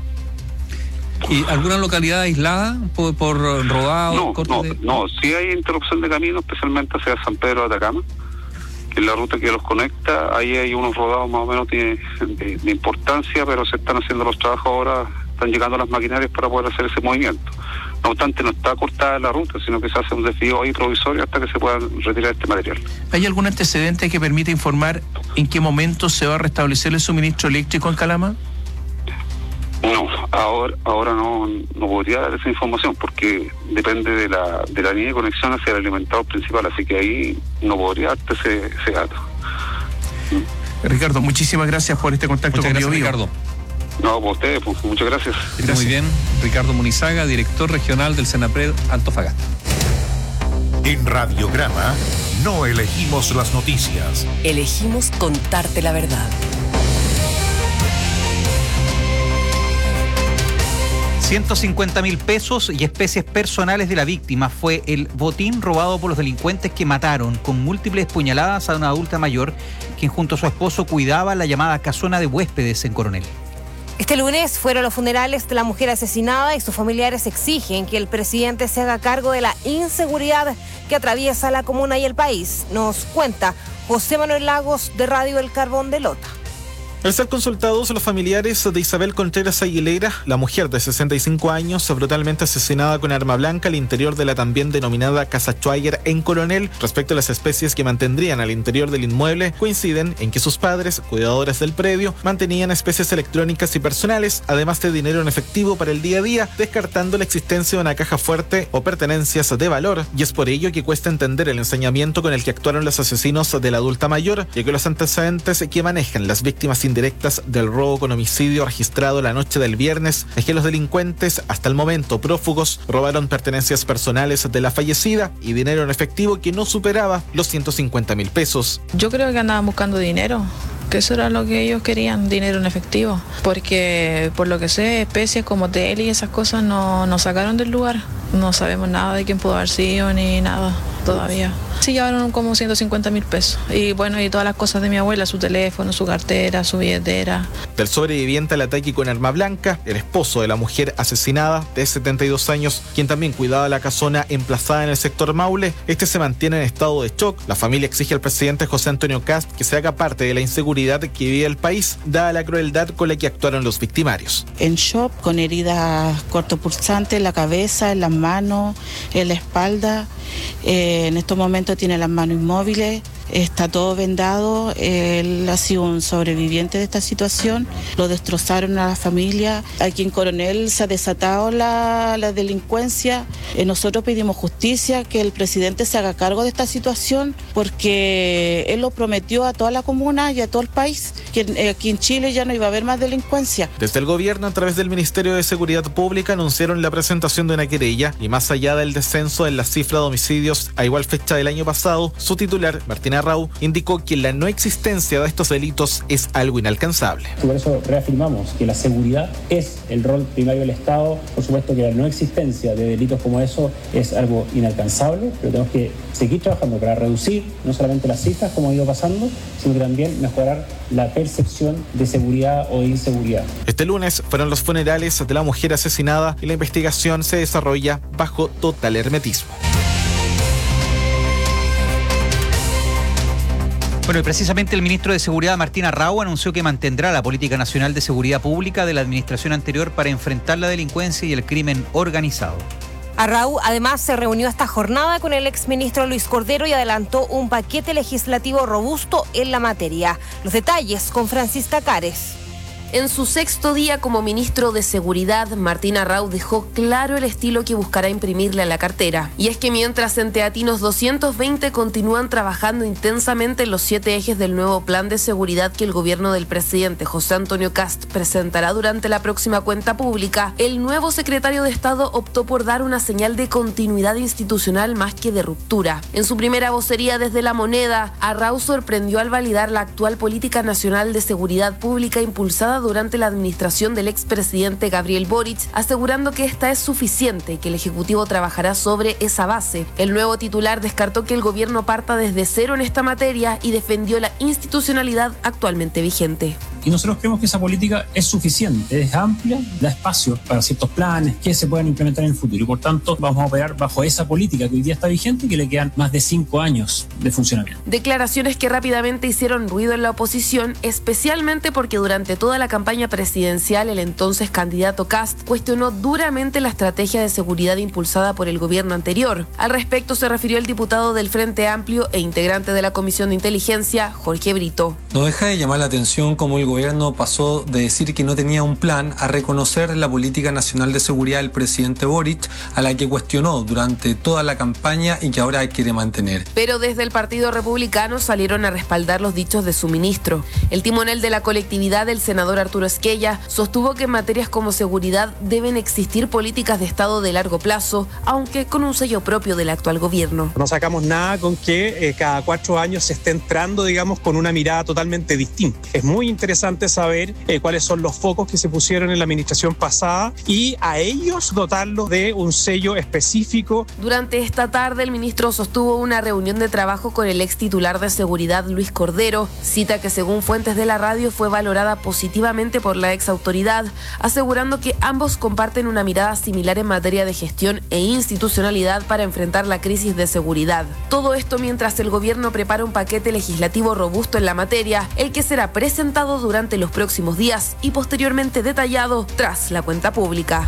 Speaker 16: ¿Y alguna localidad aislada por rodado?
Speaker 19: No, sí hay interrupción de camino, especialmente hacia San Pedro de Atacama, que es la ruta que los conecta. Ahí hay unos rodados más o menos de importancia, pero se están haciendo los trabajos ahora, están llegando las maquinarias para poder hacer ese movimiento. No obstante, no está cortada la ruta, sino que se hace un desvío ahí provisorio hasta que se pueda retirar este material.
Speaker 15: ¿Hay algún antecedente que permita informar en qué momento se va a restablecer el suministro eléctrico en Calama?
Speaker 19: No, ahora no podría dar esa información porque depende de la línea de conexión hacia el alimentador principal, así que ahí no podría darte ese dato.
Speaker 15: Ricardo, muchísimas gracias por este contacto con BioBio.
Speaker 16: Ricardo.
Speaker 19: No, por ustedes, pues, muchas gracias.
Speaker 16: Muy bien, Ricardo Munizaga, director regional del Senapred Antofagasta.
Speaker 14: En Radiograma no elegimos las noticias.
Speaker 11: Elegimos contarte la verdad.
Speaker 17: 150.000 pesos y especies personales de la víctima fue el botín robado por los delincuentes que mataron con múltiples puñaladas a una adulta mayor, quien junto a su esposo cuidaba la llamada casona de huéspedes en Coronel.
Speaker 10: Este lunes fueron los funerales de la mujer asesinada y sus familiares exigen que el presidente se haga cargo de la inseguridad que atraviesa la comuna y el país. Nos cuenta José Manuel Lagos de Radio El Carbón de Lota.
Speaker 27: Al ser consultados los familiares de Isabel Contreras Aguilera, la mujer de 65 años brutalmente asesinada con arma blanca al interior de la también denominada Casa Schweiger en Coronel, respecto a las especies que mantendrían al interior del inmueble, coinciden en que sus padres, cuidadores del predio, mantenían especies electrónicas y personales, además de dinero en efectivo para el día a día, descartando la existencia de una caja fuerte o pertenencias de valor, y es por ello que cuesta entender el ensañamiento con el que actuaron los asesinos de la adulta mayor, ya que los antecedentes que manejan las víctimas indirectas del robo con homicidio registrado la noche del viernes es que los delincuentes, hasta el momento prófugos, robaron pertenencias personales de la fallecida y dinero en efectivo que no superaba los 150.000 pesos.
Speaker 12: Yo creo que andaban buscando dinero, que eso era lo que ellos querían, dinero en efectivo, porque por lo que sé, especies como tele y esas cosas no sacaron del lugar. No sabemos nada de quién pudo haber sido ni nada todavía. Sí, llevaron como 150.000 pesos. Y bueno, y todas las cosas de mi abuela, su teléfono, su cartera, su billetera.
Speaker 27: Del sobreviviente al ataque con arma blanca, el esposo de la mujer asesinada, de 72 años, quien también cuidaba la casona emplazada en el sector Maule, este se mantiene en estado de shock. La familia exige al presidente José Antonio Kast que se haga parte de la inseguridad que vive el país, dada la crueldad con la que actuaron los victimarios.
Speaker 18: En shock, con heridas cortopulsantes en la cabeza, en las manos, en la espalda. En estos momentos tiene las manos inmóviles, está todo vendado. Él ha sido un sobreviviente de esta situación. Lo destrozaron a la familia. Aquí en Coronel se ha desatado la delincuencia. Nosotros pedimos justicia, que el presidente se haga cargo de esta situación, porque él lo prometió a toda la comuna y a todo el país, que aquí en Chile ya no iba a haber más delincuencia.
Speaker 2: Desde el gobierno, a través del Ministerio de Seguridad Pública, anunciaron la presentación de una querella, y más allá del descenso en la cifra de homicidios a igual fecha del año pasado, su titular, Martín Arrau, indicó que la no existencia de estos delitos es algo inalcanzable.
Speaker 20: Por eso reafirmamos que la seguridad es el rol primario del Estado. Por supuesto que la no existencia de delitos como eso es algo inalcanzable, pero tenemos que seguir trabajando para reducir no solamente las cifras, como ha ido pasando, sino que también mejorar la percepción de seguridad o de inseguridad.
Speaker 2: Este lunes fueron los funerales de la mujer asesinada y la investigación se desarrolla bajo total hermetismo.
Speaker 17: Bueno, y precisamente el ministro de Seguridad, Martín Arrau, anunció que mantendrá la política nacional de seguridad pública de la administración anterior para enfrentar la delincuencia y el crimen organizado.
Speaker 10: Arrau además se reunió esta jornada con el exministro Luis Cordero y adelantó un paquete legislativo robusto en la materia. Los detalles con Francisca Cares.
Speaker 21: En su 6º día como ministro de Seguridad, Martín Arrau dejó claro el estilo que buscará imprimirle a la cartera. Y es que mientras en Teatinos 220 continúan trabajando intensamente en los 7 ejes del nuevo plan de seguridad que el gobierno del presidente José Antonio Kast presentará durante la próxima cuenta pública, el nuevo secretario de Estado optó por dar una señal de continuidad institucional más que de ruptura. En su primera vocería desde La Moneda, Arrau sorprendió al validar la actual política nacional de seguridad pública impulsada durante la administración del expresidente Gabriel Boric, asegurando que esta es suficiente y que el Ejecutivo trabajará sobre esa base. El nuevo titular descartó que el gobierno parta desde cero en esta materia y defendió la institucionalidad actualmente vigente.
Speaker 22: Y nosotros creemos que esa política es suficiente, es amplia, da espacio para ciertos planes que se puedan implementar en el futuro. Y por tanto, vamos a operar bajo esa política que hoy día está vigente y que le quedan más de 5 años de funcionamiento.
Speaker 21: Declaraciones que rápidamente hicieron ruido en la oposición, especialmente porque durante toda la campaña presidencial el entonces candidato Kast cuestionó duramente la estrategia de seguridad impulsada por el gobierno anterior. Al respecto se refirió el diputado del Frente Amplio e integrante de la Comisión de Inteligencia, Jorge Brito.
Speaker 23: No deja de llamar la atención cómo el gobierno pasó de decir que no tenía un plan a reconocer la política nacional de seguridad del presidente Boric, a la que cuestionó durante toda la campaña y que ahora quiere mantener.
Speaker 21: Pero desde el Partido Republicano salieron a respaldar los dichos de su ministro. El timonel de la colectividad, el senador Arturo Esquella, sostuvo que en materias como seguridad deben existir políticas de Estado de largo plazo, aunque con un sello propio del actual gobierno.
Speaker 24: No sacamos nada con que cada 4 años se esté entrando, digamos, con una mirada totalmente distinta. Es muy interesante saber cuáles son los focos que se pusieron en la administración pasada y a ellos dotarlos de un sello específico.
Speaker 21: Durante esta tarde el ministro sostuvo una reunión de trabajo con el ex titular de seguridad Luis Cordero, cita que según fuentes de la radio fue valorada positivamente por la ex autoridad, asegurando que ambos comparten una mirada similar en materia de gestión e institucionalidad para enfrentar la crisis de seguridad. Todo esto mientras el gobierno prepara un paquete legislativo robusto en la materia, el que será presentado durante los próximos días y posteriormente detallado tras la cuenta pública.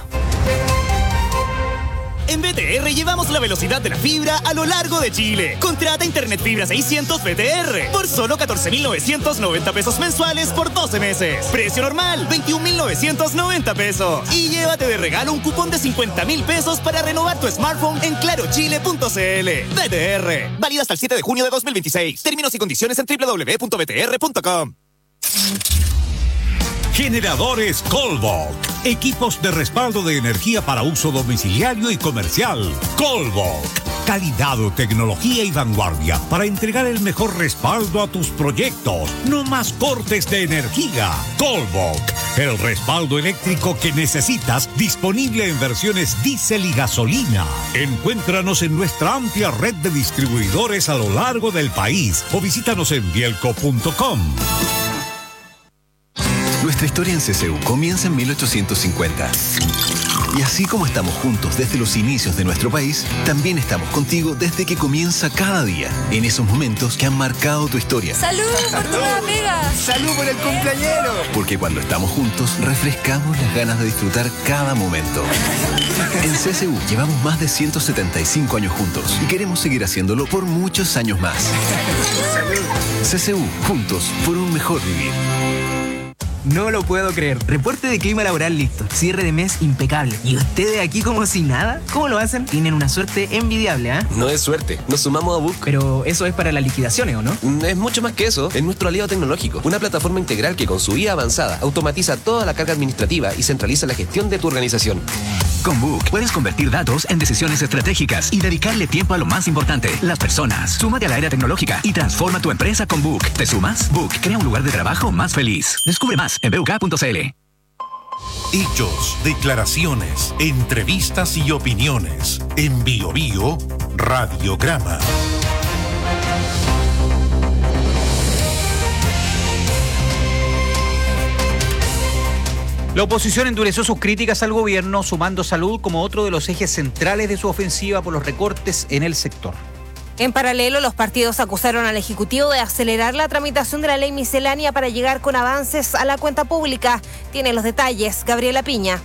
Speaker 25: En BTR llevamos la velocidad de la fibra a lo largo de Chile. Contrata Internet Fibra 600 BTR por solo 14.990 pesos mensuales por 12 meses. Precio normal, 21.990 pesos. Y llévate de regalo un cupón de 50.000 pesos para renovar tu smartphone en clarochile.cl. BTR, válido hasta el 7 de junio de 2026. Términos y condiciones en www.btr.com.
Speaker 14: Generadores Colvolk. Equipos de respaldo de energía para uso domiciliario y comercial. Colvolk. Calidad, tecnología y vanguardia para entregar el mejor respaldo a tus proyectos. No más cortes de energía. Colvolk. El respaldo eléctrico que necesitas, disponible en versiones diésel y gasolina. Encuéntranos en nuestra amplia red de distribuidores a lo largo del país o visítanos en bielco.com.
Speaker 13: Nuestra historia en CCU comienza en 1850. Y así como estamos juntos desde los inicios de nuestro país, también estamos contigo desde que comienza cada día, en esos momentos que han marcado tu historia.
Speaker 1: ¡Salud por tu nueva pega!
Speaker 13: ¡Salud por el cumpleañero! Porque cuando estamos juntos, refrescamos las ganas de disfrutar cada momento. En CCU llevamos más de 175 años juntos y queremos seguir haciéndolo por muchos años más. CCU, juntos por un mejor vivir.
Speaker 3: No lo puedo creer. Reporte de clima laboral listo. Cierre de mes impecable. ¿Y ustedes aquí como si nada? ¿Cómo lo hacen? Tienen una suerte envidiable, ¿ah?
Speaker 4: No es suerte. Nos sumamos a Book.
Speaker 3: Pero eso es para las liquidaciones, ¿o no?
Speaker 4: Es mucho más que eso. Es nuestro aliado tecnológico. Una plataforma integral que con su IA avanzada automatiza toda la carga administrativa y centraliza la gestión de tu organización.
Speaker 26: Con Book puedes convertir datos en decisiones estratégicas y dedicarle tiempo a lo más importante, las personas. Súmate a la era tecnológica y transforma tu empresa con Book. ¿Te sumas? Book crea un lugar de trabajo más feliz. Descubre más en buk.cl.
Speaker 14: Hechos, declaraciones, entrevistas y opiniones. En Bio Bio, Radiograma.
Speaker 17: La oposición endureció sus críticas al gobierno, sumando salud como otro de los ejes centrales de su ofensiva por los recortes en el sector.
Speaker 10: En paralelo, los partidos acusaron al Ejecutivo de acelerar la tramitación de la ley miscelánea para llegar con avances a la cuenta pública. Tiene los detalles Gabriela Piña.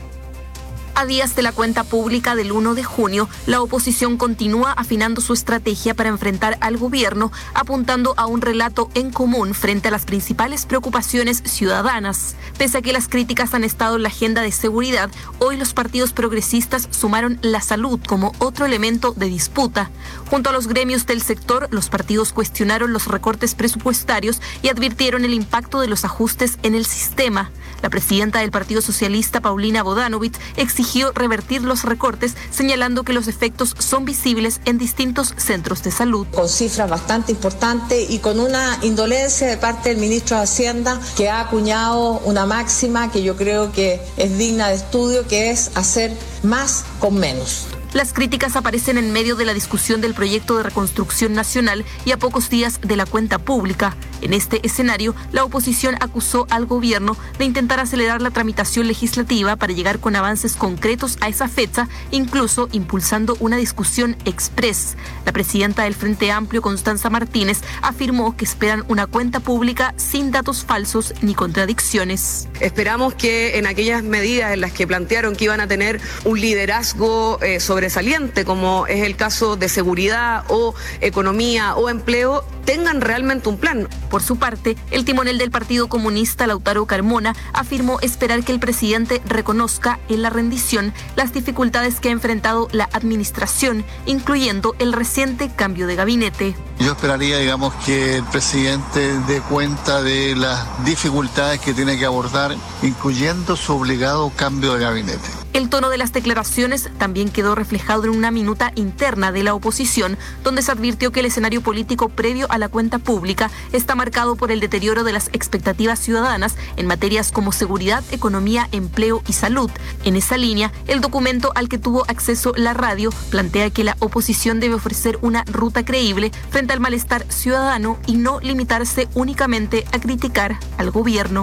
Speaker 5: A días de la cuenta pública del 1 de junio, la oposición continúa afinando su estrategia para enfrentar al gobierno, apuntando a un relato en común frente a las principales preocupaciones ciudadanas. Pese a que las críticas han estado en la agenda de seguridad, hoy los partidos progresistas sumaron la salud como otro elemento de disputa. Junto a los gremios del sector, los partidos cuestionaron los recortes presupuestarios y advirtieron el impacto de los ajustes en el sistema. La presidenta del Partido Socialista, Paulina Bodanovich, exigió revertir los recortes, señalando que los efectos son visibles en distintos centros de salud.
Speaker 6: Con cifras bastante importantes y con una indolencia de parte del ministro de Hacienda, que ha acuñado una máxima que yo creo que es digna de estudio, que es hacer más con menos.
Speaker 5: Las críticas aparecen en medio de la discusión del proyecto de reconstrucción nacional y a pocos días de la cuenta pública. En este escenario, la oposición acusó al gobierno de intentar acelerar la tramitación legislativa para llegar con avances concretos a esa fecha, incluso impulsando una discusión express. La presidenta del Frente Amplio, Constanza Martínez, afirmó que esperan una cuenta pública sin datos falsos ni contradicciones.
Speaker 7: Esperamos que en aquellas medidas en las que plantearon que iban a tener un liderazgo sobresaliente, como es el caso de seguridad o economía o empleo, tengan realmente un plan.
Speaker 5: Por su parte, el timonel del Partido Comunista, Lautaro Carmona, afirmó esperar que el presidente reconozca en la rendición las dificultades que ha enfrentado la administración, incluyendo el reciente cambio de gabinete.
Speaker 9: Yo esperaría, digamos, que el presidente dé cuenta de las dificultades que tiene que abordar, incluyendo su obligado cambio de gabinete.
Speaker 5: El tono de las declaraciones también quedó reflejado en una minuta interna de la oposición, donde se advirtió que el escenario político previo a la cuenta pública está marcado por el deterioro de las expectativas ciudadanas en materias como seguridad, economía, empleo y salud. En esa línea, el documento al que tuvo acceso la radio plantea que la oposición debe ofrecer una ruta creíble frente al malestar ciudadano y no limitarse únicamente a criticar al gobierno.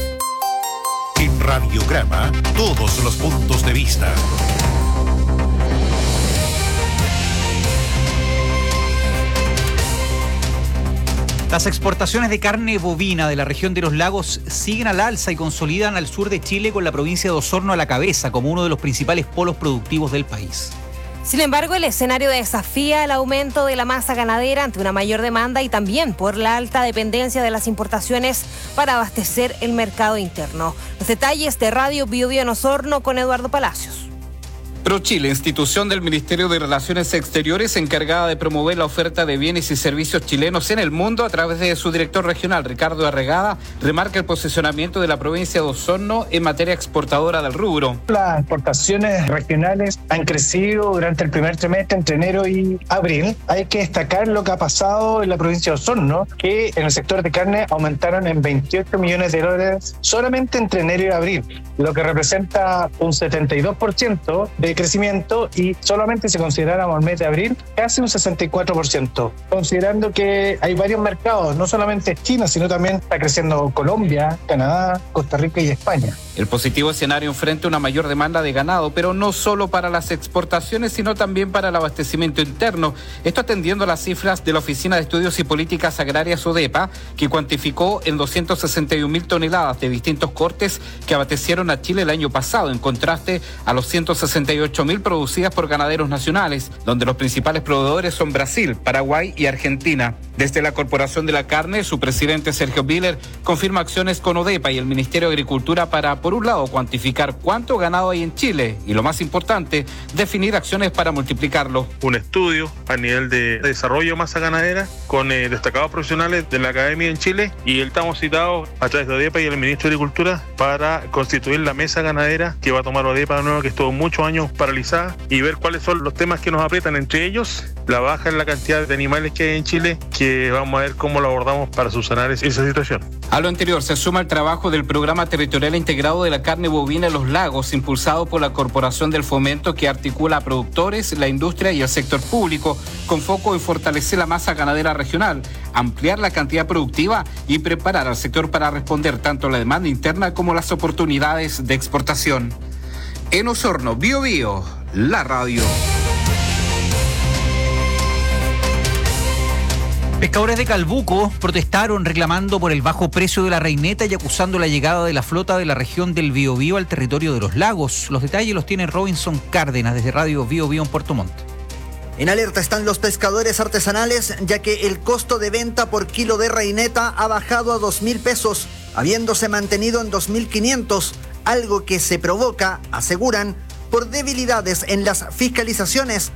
Speaker 14: En Radiograma, todos los puntos de vista.
Speaker 17: Las exportaciones de carne bovina de la región de los lagos siguen al alza y consolidan al sur de Chile, con la provincia de Osorno a la cabeza como uno de los principales polos productivos del país.
Speaker 10: Sin embargo, el escenario desafía el aumento de la masa ganadera ante una mayor demanda y también por la alta dependencia de las importaciones para abastecer el mercado interno. Los detalles de Radio Bio Bio en Osorno con Eduardo Palacios.
Speaker 28: ProChile, institución del Ministerio de Relaciones Exteriores encargada de promover la oferta de bienes y servicios chilenos en el mundo, a través de su director regional, Ricardo Arregada, remarca el posicionamiento de la provincia de Osorno en materia exportadora del rubro.
Speaker 29: Las exportaciones regionales han crecido durante el primer trimestre, entre enero y abril. Hay que destacar lo que ha pasado en la provincia de Osorno, que en el sector de carne aumentaron en $28 millones solamente entre enero y abril, lo que representa un 72% de crecimiento y solamente si consideráramos el mes de abril, casi un 64%. Considerando que hay varios mercados, no solamente China, sino también está creciendo Colombia, Canadá, Costa Rica y España.
Speaker 28: El positivo escenario enfrenta una mayor demanda de ganado, pero no solo para las exportaciones, sino también para el abastecimiento interno. Esto atendiendo a las cifras de la Oficina de Estudios y Políticas Agrarias ODEPA, que cuantificó en 261.000 toneladas de distintos cortes que abastecieron a Chile el año pasado, en contraste a los 168.000 producidas por ganaderos nacionales, donde los principales proveedores son Brasil, Paraguay y Argentina. Desde la Corporación de la Carne, su presidente Sergio Biller confirma acciones con ODEPA y el Ministerio de Agricultura para, por un lado, cuantificar cuánto ganado hay en Chile y, lo más importante, definir acciones para multiplicarlo.
Speaker 1: Un estudio a nivel de desarrollo de masa ganadera con destacados profesionales de la academia en Chile, y estamos citados a través de ODEPA y el Ministro de Agricultura para constituir la mesa ganadera que va a tomar ODEPA de nuevo, que estuvo muchos años paralizada, y ver cuáles son los temas que nos aprietan, entre ellos la baja en la cantidad de animales que hay en Chile, que vamos a ver cómo lo abordamos para subsanar esa situación.
Speaker 28: A lo anterior se suma el trabajo del Programa Territorial Integrado de la Carne Bovina en los Lagos, impulsado por la Corporación del Fomento, que articula a productores, la industria y el sector público, con foco en fortalecer la masa ganadera regional, ampliar la cantidad productiva y preparar al sector para responder tanto a la demanda interna como a las oportunidades de exportación. En Osorno, Bio Bio, la radio.
Speaker 17: Pescadores de Calbuco protestaron reclamando por el bajo precio de la reineta y acusando la llegada de la flota de la región del Biobío al territorio de los lagos. Los detalles los tiene Robinson Cárdenas desde Radio Biobío en Puerto Montt.
Speaker 8: En alerta están los pescadores artesanales, ya que el costo de venta por kilo de reineta ha bajado a 2.000 pesos, habiéndose mantenido en 2.500, algo que se provoca, aseguran, por debilidades en las fiscalizaciones